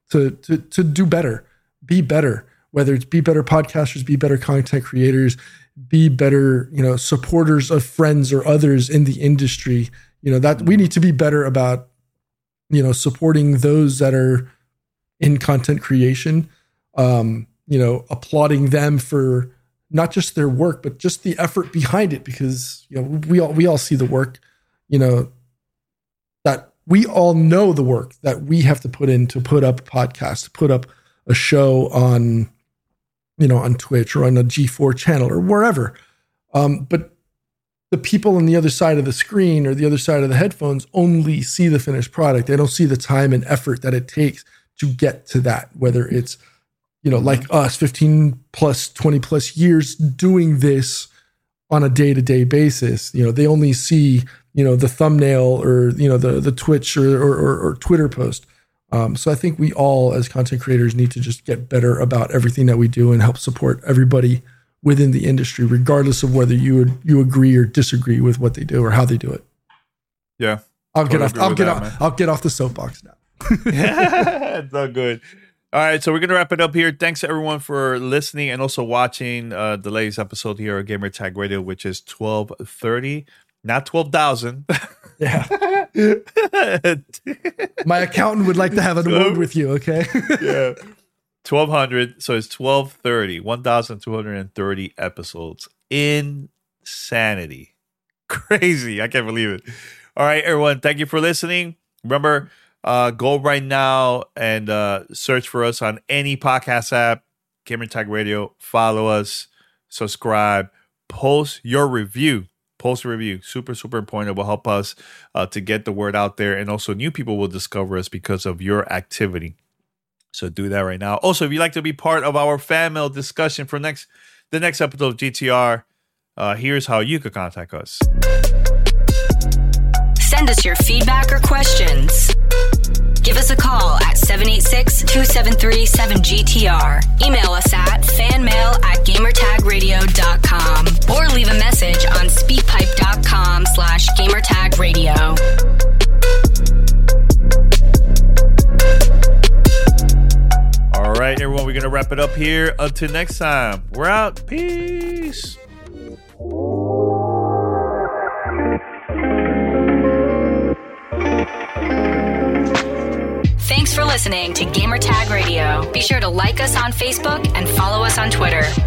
do better, be better, whether it's be better podcasters, be better content creators, be better, you know, supporters of friends or others in the industry. You know, that we need to be better about, you know, supporting those that are in content creation, you know, applauding them for not just their work, but just the effort behind it, because, you know, we all see the work, you know, that we all know the work that we have to put in to put up a podcast, to put up a show on, you know, on Twitch or on a G4 channel or wherever. But the people on the other side of the screen or the other side of the headphones only see the finished product. They don't see the time and effort that it takes to get to that, whether it's, you know, like us, 15 plus, 20 plus years doing this on a day-to-day basis. You know, they only see, you know, the thumbnail or, you know, the Twitch or Twitter post. So I think we all as content creators need to just get better about everything that we do and help support everybody within the industry, regardless of whether you agree or disagree with what they do or how they do it. Yeah. I'll get off the soapbox now. It's all good. All right, so we're going to wrap it up here. Thanks everyone for listening and also watching the latest episode here at Gamer Tag Radio, which is 1230, not 12,000. Yeah. My accountant would like to have a word with you, okay? Yeah. 1,200. So it's 1,230. 1,230 episodes. Insanity. Crazy. I can't believe it. All right, everyone. Thank you for listening. Remember, go right now and search for us on any podcast app, Gamertag Radio. Follow us, subscribe, post your review. Post a review. Super, super important. It will help us to get the word out there. And also new people will discover us because of your activity. So do that right now. Also, if you'd like to be part of our fan mail discussion for the next episode of GTR, here's how you could contact us. Send us your feedback or questions. Give us a call at 786-273-7GTR. Email us at fanmail@gamertagradio.com or leave a message on speakpipe.com/gamertagradio. All right, everyone, we're going to wrap it up here. Until next time, we're out. Peace. Thanks for listening to Gamertag Radio. Be sure to like us on Facebook and follow us on Twitter.